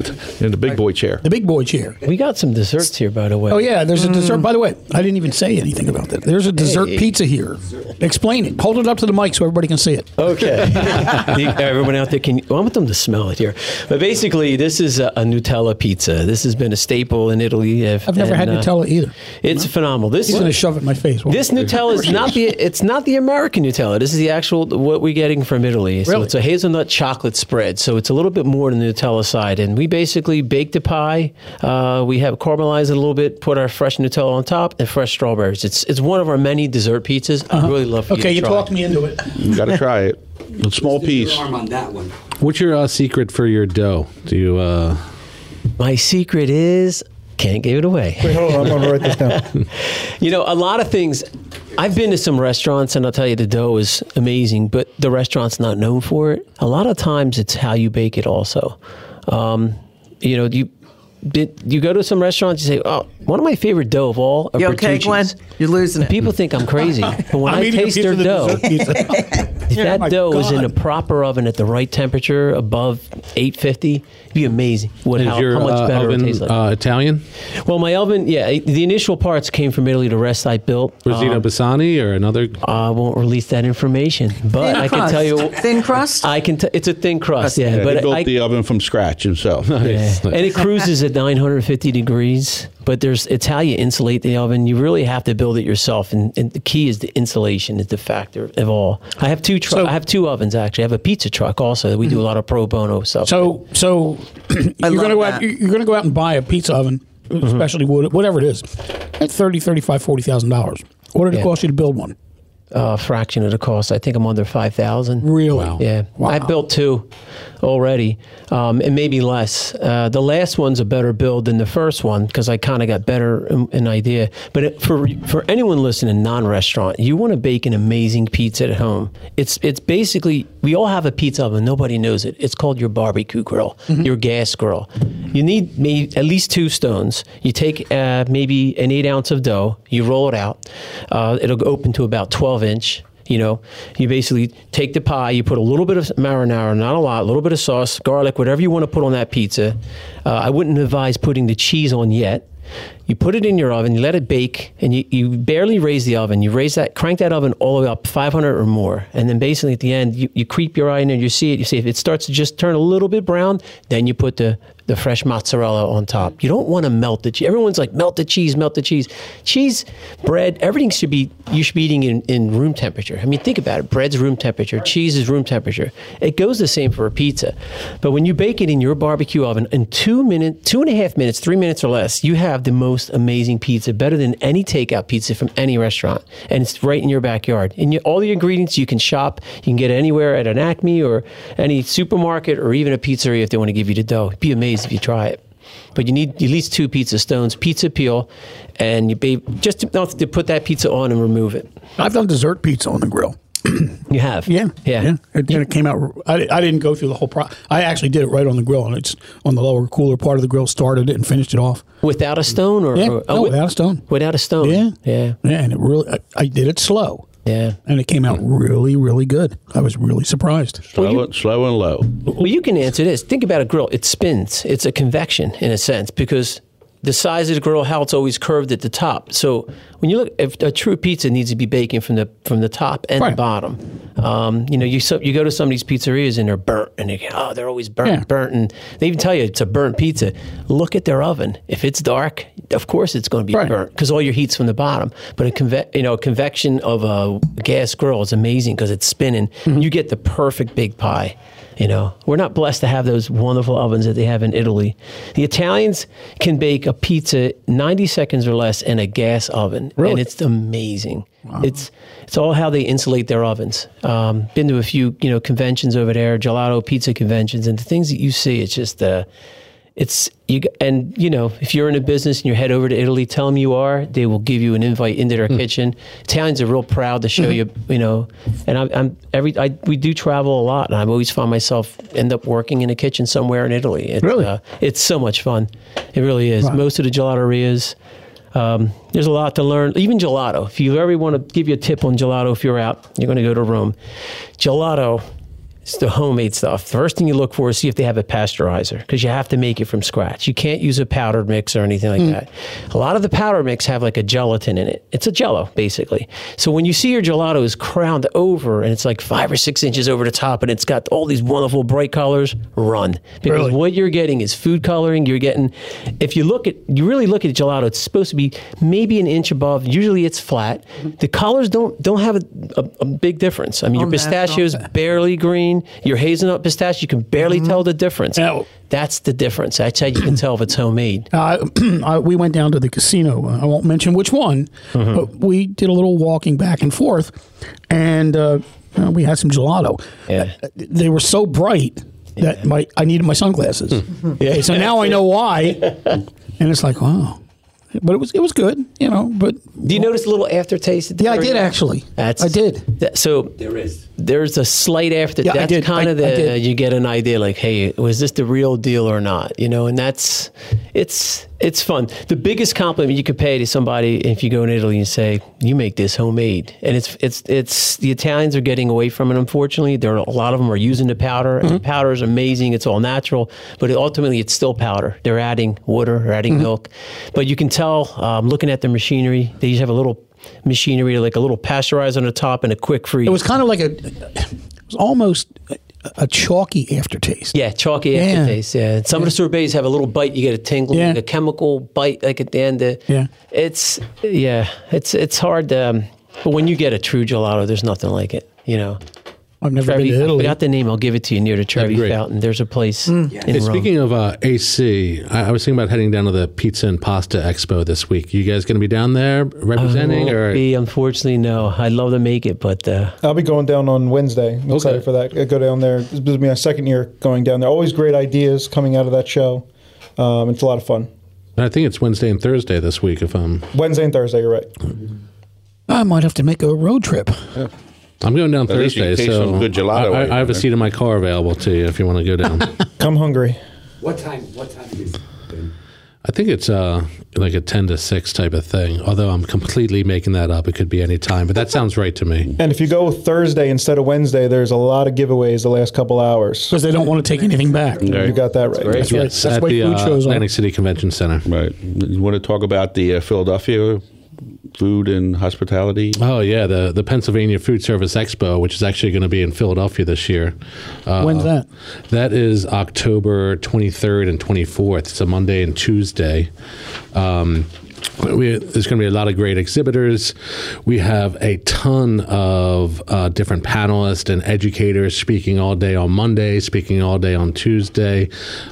In the big boy chair. The big boy chair. We got some desserts here, by the way. Oh, yeah, there's a dessert. By the way, I didn't even say anything about that. There's a dessert pizza here. Explain it. Hold it up to the mic so everybody can see it. Okay. Everyone out there, I want them to smell it here. But basically, this is a Nutella pizza. This has been a staple in Italy. I've never had Nutella either. It's phenomenal. This He's going to shove it in my face. This Nutella is not the American Nutella. This is the actual, what we're getting from Italy. So it's a hazelnut chocolate spread. So it's a little bit more than the Nutella side. And we basically bake the pie. We have caramelized it a little bit, put our fresh Nutella on top, and fresh strawberries. It's one of our many dessert pizzas. I really love for you to try. Okay, you talked me into it. You got to try it. A small piece. Arm on that one. What's your secret for your dough? Do you? My secret is can't give it away. Wait, hold on. I'm going to write this down. A lot of things. I've been to some restaurants, and I'll tell you, the dough is amazing, but the restaurant's not known for it. A lot of times, it's how you bake it also. You go to some restaurants, you say, "Oh, one of my favorite dough of all are You okay, Glenn? You're losing it. People think I'm crazy, but when I taste their dough, if that dough is in a proper oven at the right temperature, above 850, it'd be amazing. How much better oven, it tastes like. Italian? Well, my oven, the initial parts came from Italy. The rest I built. Rosino Bassani or another? I won't release that information, but I can tell you. Thin crust? It's a thin crust, But he built I the oven from scratch himself. Nice. And it cruises at 950 degrees. But it's how you insulate the oven. You really have to build it yourself, and the key is the insulation is the factor of all. I have two ovens actually. I have a pizza truck also that we do a lot of pro bono stuff. So you're going to go out and buy a pizza oven, especially wood, whatever it is, at $30,000, $35,000, $40,000. What did it cost you to build one? A fraction of the cost. I think I'm under $5,000. Really? Wow. Yeah. Wow. I built two already, and maybe less. The last one's a better build than the first one because I kind of got better an idea. But for anyone listening, non-restaurant, you want to bake an amazing pizza at home. It's basically, we all have a pizza oven. Nobody knows it. It's called your barbecue grill, your gas grill. You need maybe at least 2 stones. You take maybe an 8 ounce of dough. You roll it out. It'll go open to about 12-inch. You basically take the pie, you put a little bit of marinara, not a lot, a little bit of sauce, garlic, whatever you want to put on that pizza. I wouldn't advise putting the cheese on yet. You put it in your oven, you let it bake, and you barely raise the oven. You crank that oven all the way up 500 or more. And then basically at the end, you creep your eye in there, you see it. You see if it starts to just turn a little bit brown, then you put the fresh mozzarella on top. You don't want to melt the cheese. Everyone's like, melt the cheese, melt the cheese. Cheese, bread, everything you should be eating in room temperature. I mean, think about it. Bread's room temperature. Cheese is room temperature. It goes the same for a pizza. But when you bake it in your barbecue oven, in 2.5 minutes, 3 minutes or less, you have the most amazing pizza, better than any takeout pizza from any restaurant. And it's right in your backyard. And all the ingredients you can shop. You can get it anywhere at an Acme or any supermarket or even a pizzeria if they want to give you the dough. It'd be amazing if you try it. But you need at least 2 pizza stones, pizza peel, and just to put that pizza on and remove it. I've done dessert pizza on the grill. You have? Yeah. It came out. I didn't go through the whole process. I actually did it right on the grill, and it's on the lower cooler part of the grill. Started it and finished it off without a stone, without a stone. Without a stone. Yeah. And it really, I did it slow. Yeah. And it came out really, really good. I was really surprised. Slow and low. Well, you can answer this. Think about a grill. It spins. It's a convection in a sense because the size of the grill, how it's always curved at the top. So when you look, if a true pizza needs to be baking from the top and the bottom. You go to some of these pizzerias and they're burnt, and they're always burnt, and they even tell you it's a burnt pizza. Look at their oven. If it's dark, of course it's going to be burnt because all your heat's from the bottom. But a convection of a gas grill is amazing because it's spinning. You get the perfect big pie. We're not blessed to have those wonderful ovens that they have in Italy. The Italians can bake a pizza 90 seconds or less in a gas oven, and it's amazing. Wow. It's all how they insulate their ovens. Been to a few conventions over there, gelato pizza conventions, and the things that you see, it's just if you're in a business and you head over to Italy, tell them you are. They will give you an invite into their kitchen. Italians are real proud to show you. And we do travel a lot, and I always find myself end up working in a kitchen somewhere in Italy. It's so much fun. It really is. Wow. Most of the gelaterias. There's a lot to learn. Even gelato. If you ever want to give you a tip on gelato, if you're out, you're going to go to Rome. Gelato. It's the homemade stuff. The first thing you look for is see if they have a pasteurizer, because you have to make it from scratch. You can't use a powdered mix or anything like that. A lot of the powder mix have like a gelatin in it. It's a jello, basically. So when you see your gelato is crowned over and it's like 5 or 6 inches over the top and it's got all these wonderful bright colors, run. Because what you're getting is food coloring. You're getting, if you really look at gelato, it's supposed to be maybe an inch above. Usually it's flat. The colors don't have a big difference. I mean, your pistachio's barely green. Your hazelnut pistachio, you can barely tell the difference. That's the difference. That's how you can tell if it's homemade. We went down to the casino. I won't mention which one, but we did a little walking back and forth, and we had some gelato. Yeah. They were so bright that I needed my sunglasses. Yeah. So now I know why, and it's like, wow. But it was good, But do you notice a little aftertaste? Yeah, I did actually. I did. So there's a slight after. Yeah, that's kind of you get an idea, like, hey, was this the real deal or not? And it's fun. The biggest compliment you could pay to somebody if you go in Italy and say you make this homemade, and it's the Italians are getting away from it. Unfortunately, a lot of them are using the powder, and the powder is amazing. It's all natural, but ultimately it's still powder. They're adding water, they're adding milk, but you can tell looking at the machinery. They just have a little machinery, like a little pasteurizer on the top and a quick freeze. It was kind of like it was almost a chalky aftertaste. Yeah, chalky aftertaste. Yeah, some of the sorbets have a little bite. You get a tingle, like a chemical bite, like at the end. It's hard. But when you get a true gelato, there's nothing like it. I've never been to Italy. I forgot the name. I'll give it to you near the Trevi Fountain. There's a place in Rome. Speaking of AC, I was thinking about heading down to the Pizza and Pasta Expo this week. You guys going to be down there representing? Unfortunately, no. I'd love to make it, but... I'll be going down on Wednesday. I'm excited for that. I go down there. This will be my second year going down there. Always great ideas coming out of that show. It's a lot of fun. I think it's Wednesday and Thursday this week. Wednesday and Thursday, you're right. I might have to make a road trip. Yeah. I'm going down Thursday, so good gelato I have a seat in my car available to you if you want to go down. Come hungry. What time is it? I think it's like a 10 to 6 type of thing, although I'm completely making that up. It could be any time, but that sounds right to me. And if you go Thursday instead of Wednesday, there's a lot of giveaways the last couple hours. Because they don't want to take anything back. Right. You got that right. That's right. Yes, That's at why the food shows Atlantic City Convention Center. Right. You want to talk about the Philadelphia food and hospitality? Oh, yeah, the Pennsylvania Food Service Expo, which is actually going to be in Philadelphia this year. When's that? That is October 23rd and 24th. It's a Monday and Tuesday. There's going to be a lot of great exhibitors. We have a ton of different panelists and educators speaking all day on Monday, speaking all day on Tuesday.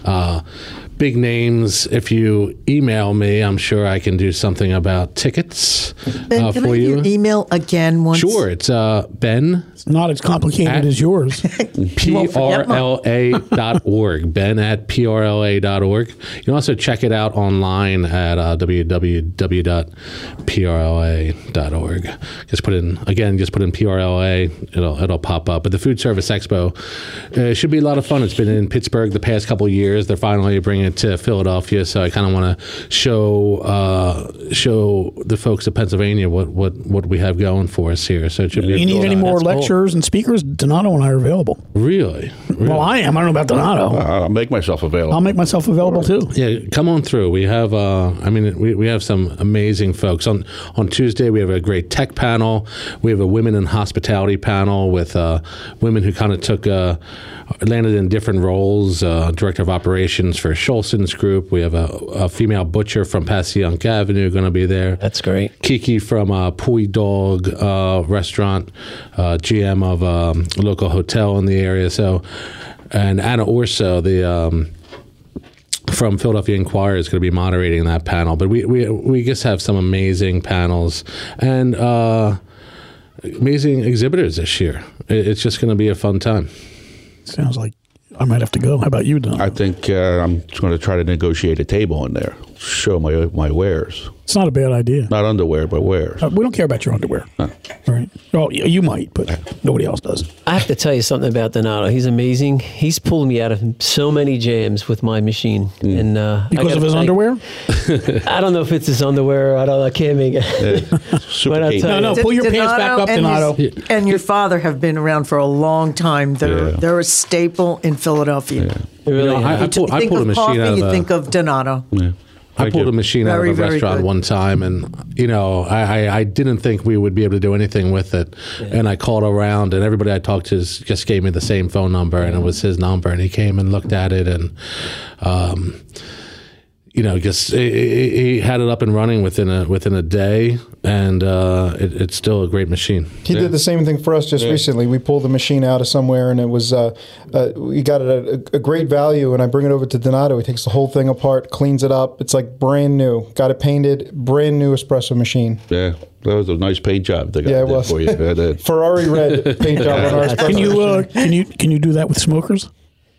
Big names. If you email me, I'm sure I can do something about tickets Ben, can for I you. have your email again once? Sure. It's Ben. It's not as complicated as yours. PRLA.org. Ben at PRLA.org. You can also check it out online at www.prla.org. Just put in PRLA. It'll pop up. But the Food Service Expo should be a lot of fun. It's been in Pittsburgh the past couple of years. They're finally bringing it to Philadelphia, so I kind of want to show the folks of Pennsylvania what we have going for us here. So it should be. You need any more lecturers and speakers? Donato and I are available. Really? Well, I am. I don't know about Donato. I'll make myself available. I'll make myself available too. Yeah, come on through. We have, we have some amazing folks. On Tuesday, we have a great tech panel. We have a women in hospitality panel with women who kind of landed in different roles. Director of operations for Scholzen's group. We have a female butcher from Passyunk Avenue going to be there. That's great. Kiki from Pui Dog restaurant, GM of a local hotel in the area. So, and Anna Orso, from Philadelphia Inquirer, is going to be moderating that panel. But we just have some amazing panels and amazing exhibitors this year. It's just going to be a fun time. Sounds like I might have to go. How about you, Don? I think I'm going to try to negotiate a table in there, show my wares. It's not a bad idea. Not underwear, but wear. We don't care about your underwear. No. Right? Well, you might, but nobody else does. I have to tell you something about Donato. He's amazing. He's pulled me out of so many jams with my machine. And Because of his underwear? I don't know if it's his underwear. I can't make it. Super But cake. No, pull your pants back up, and Donato. and your father have been around for a long time. They're a staple in Philadelphia. Really, I pulled Think a of machine coffee, out of you a... think of Donato. Yeah. I pulled a machine out Very, of a very restaurant good. one time, and I didn't think we would be able to do anything with it. Yeah. And I called around, and everybody I talked to just gave me the same phone number, and it was his number. And he came and looked at it, and just he had it up and running within a day, and it's still a great machine. He did the same thing for us just recently. We pulled the machine out of somewhere, and it was we got it at a great value. And I bring it over to Donato. He takes the whole thing apart, cleans it up. It's like brand new. Got it painted, brand new espresso machine. Yeah, that was a nice paint job the guy Yeah, it did was. for you. Ferrari red paint job on our espresso machine. Can you do that with smokers?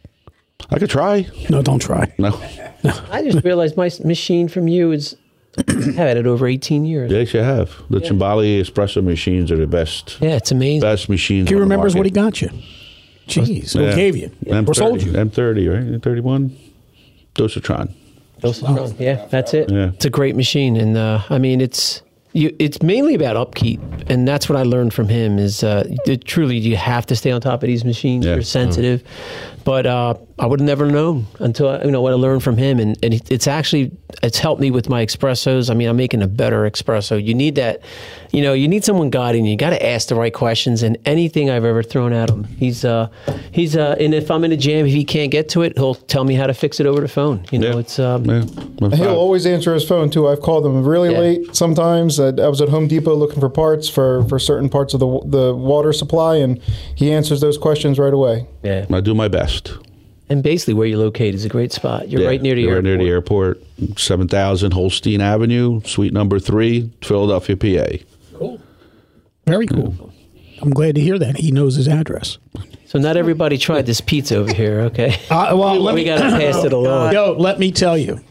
I could try. No, don't try. No. I just realized my machine from you is I've had it over 18 years. Yes, you have. The Cimbali espresso machines are the best. Yeah, it's amazing. Best machines. He on the remembers what he market. got you. Jeez, who gave you? M30, Or sold you? M30, right? 31? Dosatron. Yeah, that's it. Yeah. It's a great machine, and I mean, it's mainly about upkeep, and that's what I learned from him. Is truly you have to stay on top of these machines. Yeah. You're sensitive, but I would have never known until what I learned from him, and it's helped me with my espressos. I mean, I'm making a better espresso. You need that, you need someone guiding you. You got to ask the right questions, and anything I've ever thrown at him, he's and if I'm in a jam, if he can't get to it, he'll tell me how to fix it over the phone. It's He'll always answer his phone too. I've called him really late sometimes. I was at Home Depot looking for parts for certain parts of the water supply, and he answers those questions right away. Yeah, I do my best. And basically, where you're located is a great spot. You're right near the you're airport. Right near the airport, 7000 Holstein Avenue, suite number 3, Philadelphia, PA. Cool. Very cool. I'm glad to hear that. He knows his address. So not everybody tried this pizza over here, okay? Well, we got to pass it along. Yo, let me tell you.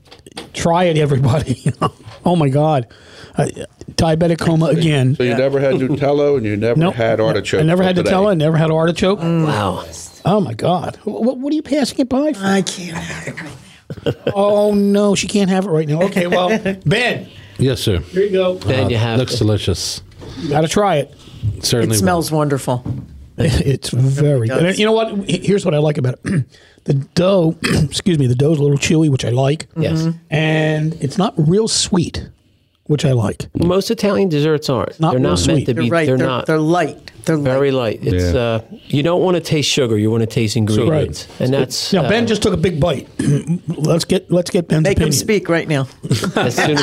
Try it, everybody. Oh, my God. Diabetic coma again. So you never had Nutella and you never had artichoke? I never had Nutella. I never had artichoke. Wow. Oh, my God. What are you passing it by for? I can't have it right now. Oh, no. She can't have it right now. Okay, well, Ben. Yes, sir. Here you go. Ben, you have looks it. delicious. You got to try it. Certainly. It smells wonderful. It's very good. And you know what? Here's what I like about it. The dough, the dough's a little chewy, which I like. Yes. And it's not real sweet, which I like. Most Italian desserts aren't. Not they're real not sweet. meant to be. You're right. They're not. They're light. They're Very light. It's you don't want to taste sugar. You want to taste ingredients, and that's. Ben just took a big bite. Let's get Ben's Make opinion. him speak right now. as soon as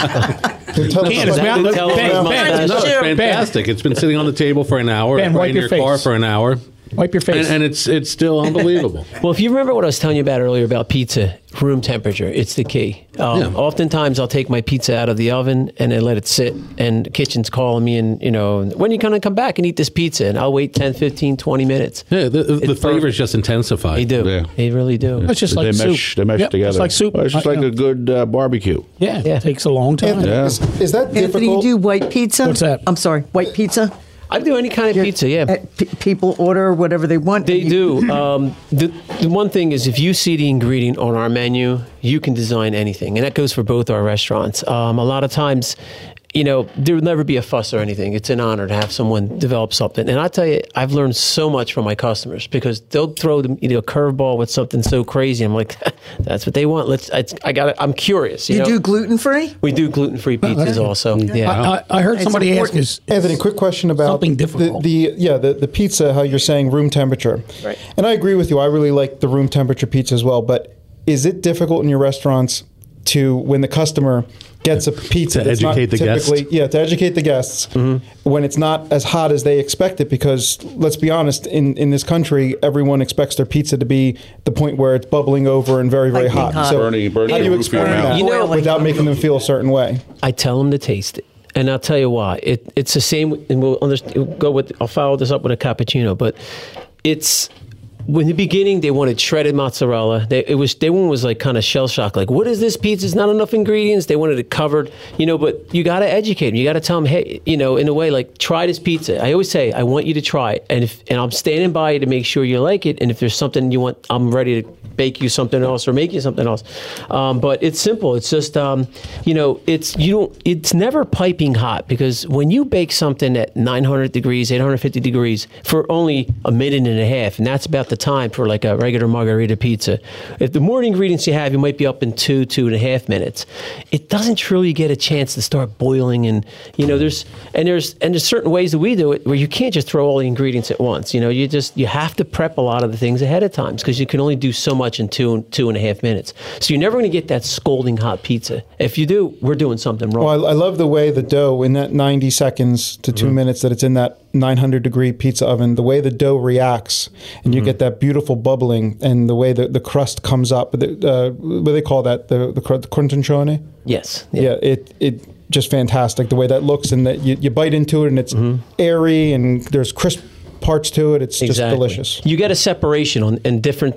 It's fantastic. It's been sitting on the table for an hour. Ben, wipe in your your face. car for an hour. Wipe your face. And it's still unbelievable. Well, if you remember what I was telling you about earlier about pizza, room temperature, it's the key. Oftentimes I'll take my pizza out of the oven and then let it sit, and the kitchen's calling me and, when are you going to come back and eat this pizza? And I'll wait 10, 15, 20 minutes. Yeah, the flavors just intensify. They do. Yeah. They really do. It's just like they soup. mesh Yep, together. It's like soup. Well, it's just like a good barbecue. Yeah, it takes a long time. Anthony, Yeah. is that Anthony, you difficult? do white pizza? What's that? I'm sorry, white pizza? I do any kind of pizza, yeah. People order whatever they want. They do. The one thing is, if you see the ingredient on our menu, you can design anything, and that goes for both our restaurants. A lot of times, there will never be a fuss or anything. It's an honor to have someone develop something. And I tell you, I've learned so much from my customers because they'll throw them, a curveball with something so crazy. I'm like, that's what they want. I'm curious. You do gluten-free? We do gluten-free pizzas also. Yeah. I heard It's somebody ask important. Anthony, quick question about Something difficult. The pizza, how you're saying room temperature. Right. And I agree with you. I really like the room temperature pizza as well. But is it difficult in your restaurants to, when the customer gets a pizza To that's not educate the guests? typically, to educate the guests when it's not as hot as they expect it? Because let's be honest, in this country, everyone expects their pizza to be the point where it's bubbling over and very, very Piping hot. hot. So Burning how do the you roof of your explain mouth. that without making them feel a certain way? I tell them to taste it, and I'll tell you why. It's the same, and I'll follow this up with a cappuccino, but it's in the beginning, they wanted shredded mozzarella. Everyone was like kind of shell shocked, like, what is this pizza? It's not enough ingredients. They wanted it covered, but you got to educate them. You got to tell them, hey, in a way, like, try this pizza. I always say, I want you to try it, and I'm standing by you to make sure you like it. And if there's something you want, I'm ready to bake you something else or make you something else. But it's simple. It's just, it's never piping hot, because when you bake something at 900 degrees, 850 degrees for only a minute and a half, and that's about the time for like a regular margarita pizza. If the more ingredients you have, you might be up in 2.5 minutes. It doesn't truly get a chance to start boiling, and there's certain ways that we do it where you can't just throw all the ingredients at once. You have to prep a lot of the things ahead of time, because you can only do so much in 2.5 minutes. So you're never going to get that scalding hot pizza. If you do, we're doing something wrong. Well, I love the way the dough in that 90 seconds to 2 minutes that it's in that 900 degree pizza oven, the way the dough reacts, and you get that beautiful bubbling, and the way the crust comes up. What do they call that? The cornicione? Yes. Yeah. It just fantastic the way that looks, and that you bite into it and it's airy and there's crisp parts to it. It's just delicious. You get a separation and different.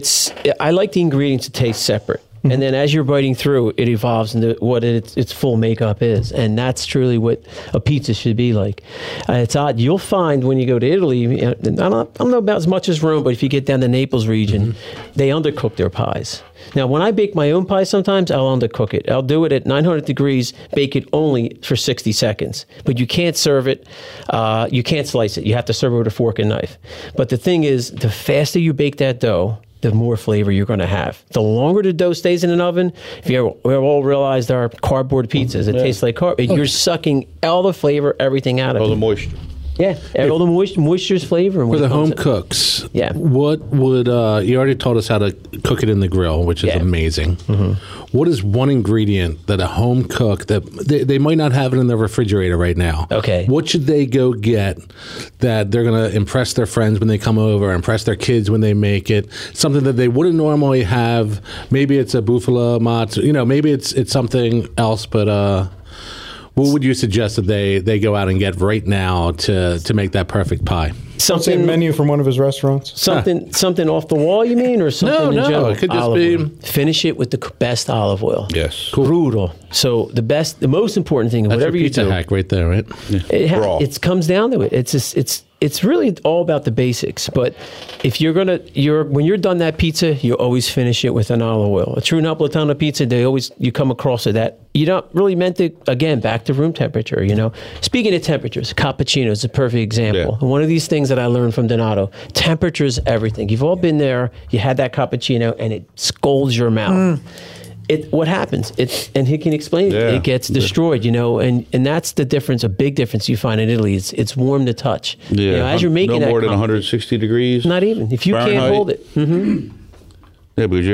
I like the ingredients to taste separate. And then as you're biting through, it evolves into what its full makeup is. And that's truly what a pizza should be like. It's odd. You'll find when you go to Italy, I don't know about as much as Rome, but if you get down the Naples region, they undercook their pies. Now, when I bake my own pie, sometimes I'll undercook it. I'll do it at 900 degrees, bake it only for 60 seconds. But you can't serve it. You can't slice it. You have to serve it with a fork and knife. But the thing is, the faster you bake that dough, the more flavor you're going to have. The longer the dough stays in an oven, we all realized our cardboard pizzas, it tastes like cardboard. You're sucking all the flavor, everything out of it. All the moisture. Yeah, all the moisture's flavor. For the home cooks, yeah. What would, you already told us how to cook it in the grill, which is amazing. What is one ingredient that a home cook, that they might not have it in their refrigerator right now? Okay. What should they go get that they're going to impress their friends when they come over, impress their kids when they make it? Something that they wouldn't normally have. Maybe it's a bufala matzo, maybe it's something else, but what would you suggest that they go out and get right now to make that perfect pie? Something a menu from one of his restaurants. Something off the wall, you mean, or something in general? It could just be. Finish it with the best olive oil. Yes, cool. Brutal. So the most important thing, that's whatever your pizza you do, hack right there, right? Yeah. It comes down to it. It's really all about the basics. But if when you're done that pizza, you always finish it with an olive oil. A true Napolitano pizza, you come across it that you don't really meant to, again, back to room temperature. Speaking of temperatures, cappuccino is a perfect example. Yeah. One of these things that I learned from Donato, temperature is everything. You've all been there. You had that cappuccino, and it scalds your mouth. What happens? And he can explain it. Yeah. It gets destroyed, and that's the difference. A big difference you find in Italy. It's warm to touch. Yeah, as you're making no that more than 160 degrees. Not even if you Fahrenheit. can't hold it. Yeah, because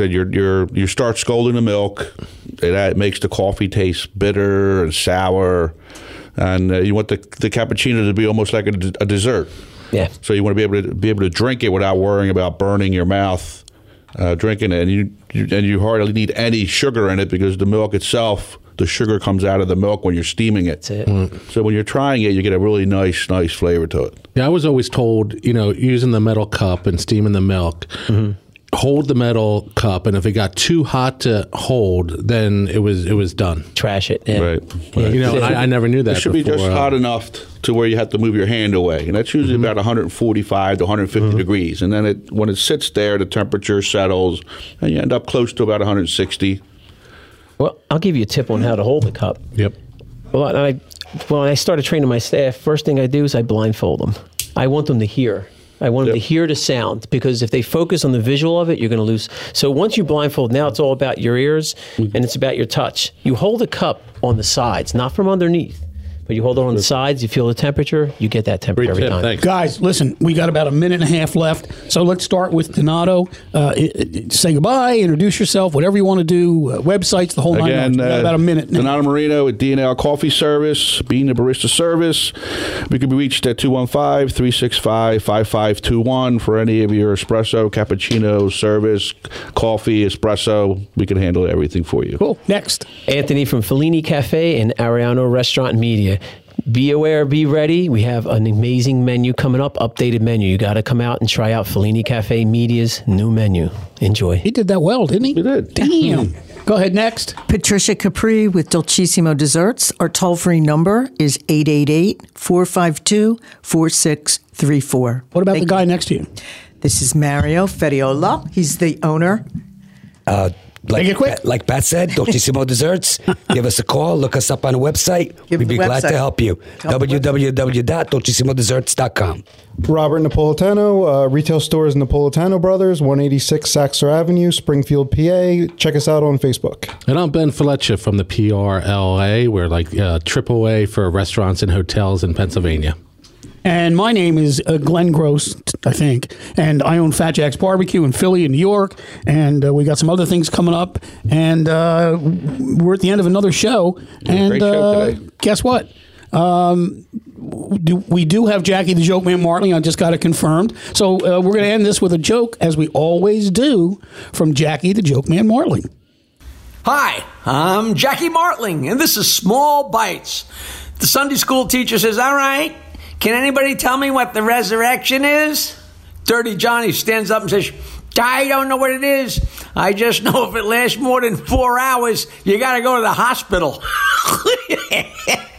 you start scalding the milk. That makes the coffee taste bitter and sour, and you want the cappuccino to be almost like a dessert. Yeah. So you want to be able to drink it without worrying about burning your mouth. Drinking it, and you hardly need any sugar in it, because the milk itself, the sugar comes out of the milk when you're steaming it. That's it. So when you're trying it, you get a really nice flavor to it. Yeah, I was always told, using the metal cup and steaming the milk, hold the metal cup, and if it got too hot to hold, then it was done. Trash it. Yeah. Right. I never knew that. It should be just hot enough to where you have to move your hand away, and that's usually about 145 to 150 degrees. And then when it sits there, the temperature settles, and you end up close to about 160. Well, I'll give you a tip on how to hold the cup. Yep. Well, when I started training my staff, first thing I do is I blindfold them. I want them to hear. I want them to hear the sound, because if they focus on the visual of it, you're going to lose. So once you blindfold, now it's all about your ears and it's about your touch. You hold a cup on the sides, not from underneath. But you hold it on the sides, you feel the temperature, you get that temperature every time. Thanks. Guys, listen, we got about a minute and a half left, so let's start with Donato. Say goodbye, introduce yourself, whatever you want to do, websites, the whole nine yards. We got about a minute now. Donato Marino at D&L Coffee Service, being the barista service. We can be reached at 215-365-5521 for any of your espresso, cappuccino, service, coffee, espresso. We can handle everything for you. Cool. Next. Anthony from Fellini Cafe and Ariano Restaurant and Media. be aware, be ready. We have an amazing menu coming up, updated menu. You got to come out and try out Fellini Cafe Media's new menu. Enjoy. He did that well, didn't he? He did. Damn. Go ahead, next. Patricia Capri with Dolcissimo Desserts. Our toll-free number is 888-452-4634. What about the guy next to you? This is Mario Ferriola. He's the owner. Make it quick. Like Pat said, Dolcissimo Desserts. Give us a call. Look us up on the website. We'd be glad to help you. www.dolcissimodesserts.com. Robert Napolitano, retail stores Napolitano Brothers, 186 Saxor Avenue, Springfield, PA. Check us out on Facebook. And I'm Ben Fletcher from the PRLA. We're like AAA for restaurants and hotels in Pennsylvania. And my name is Glenn Gross, I think, and I own Fat Jack's Barbecue in Philly and New York, and we got some other things coming up, and we're at the end of another show, and great show today. Guess what? We do have Jackie the Joke Man Martling. I just got it confirmed. So we're going to end this with a joke, as we always do, from Jackie the Joke Man Martling. Hi, I'm Jackie Martling, and this is Small Bites. The Sunday school teacher says, all right, can anybody tell me what the resurrection is? Dirty Johnny stands up and says, I don't know what it is. I just know if it lasts more than 4 hours, you got to go to the hospital.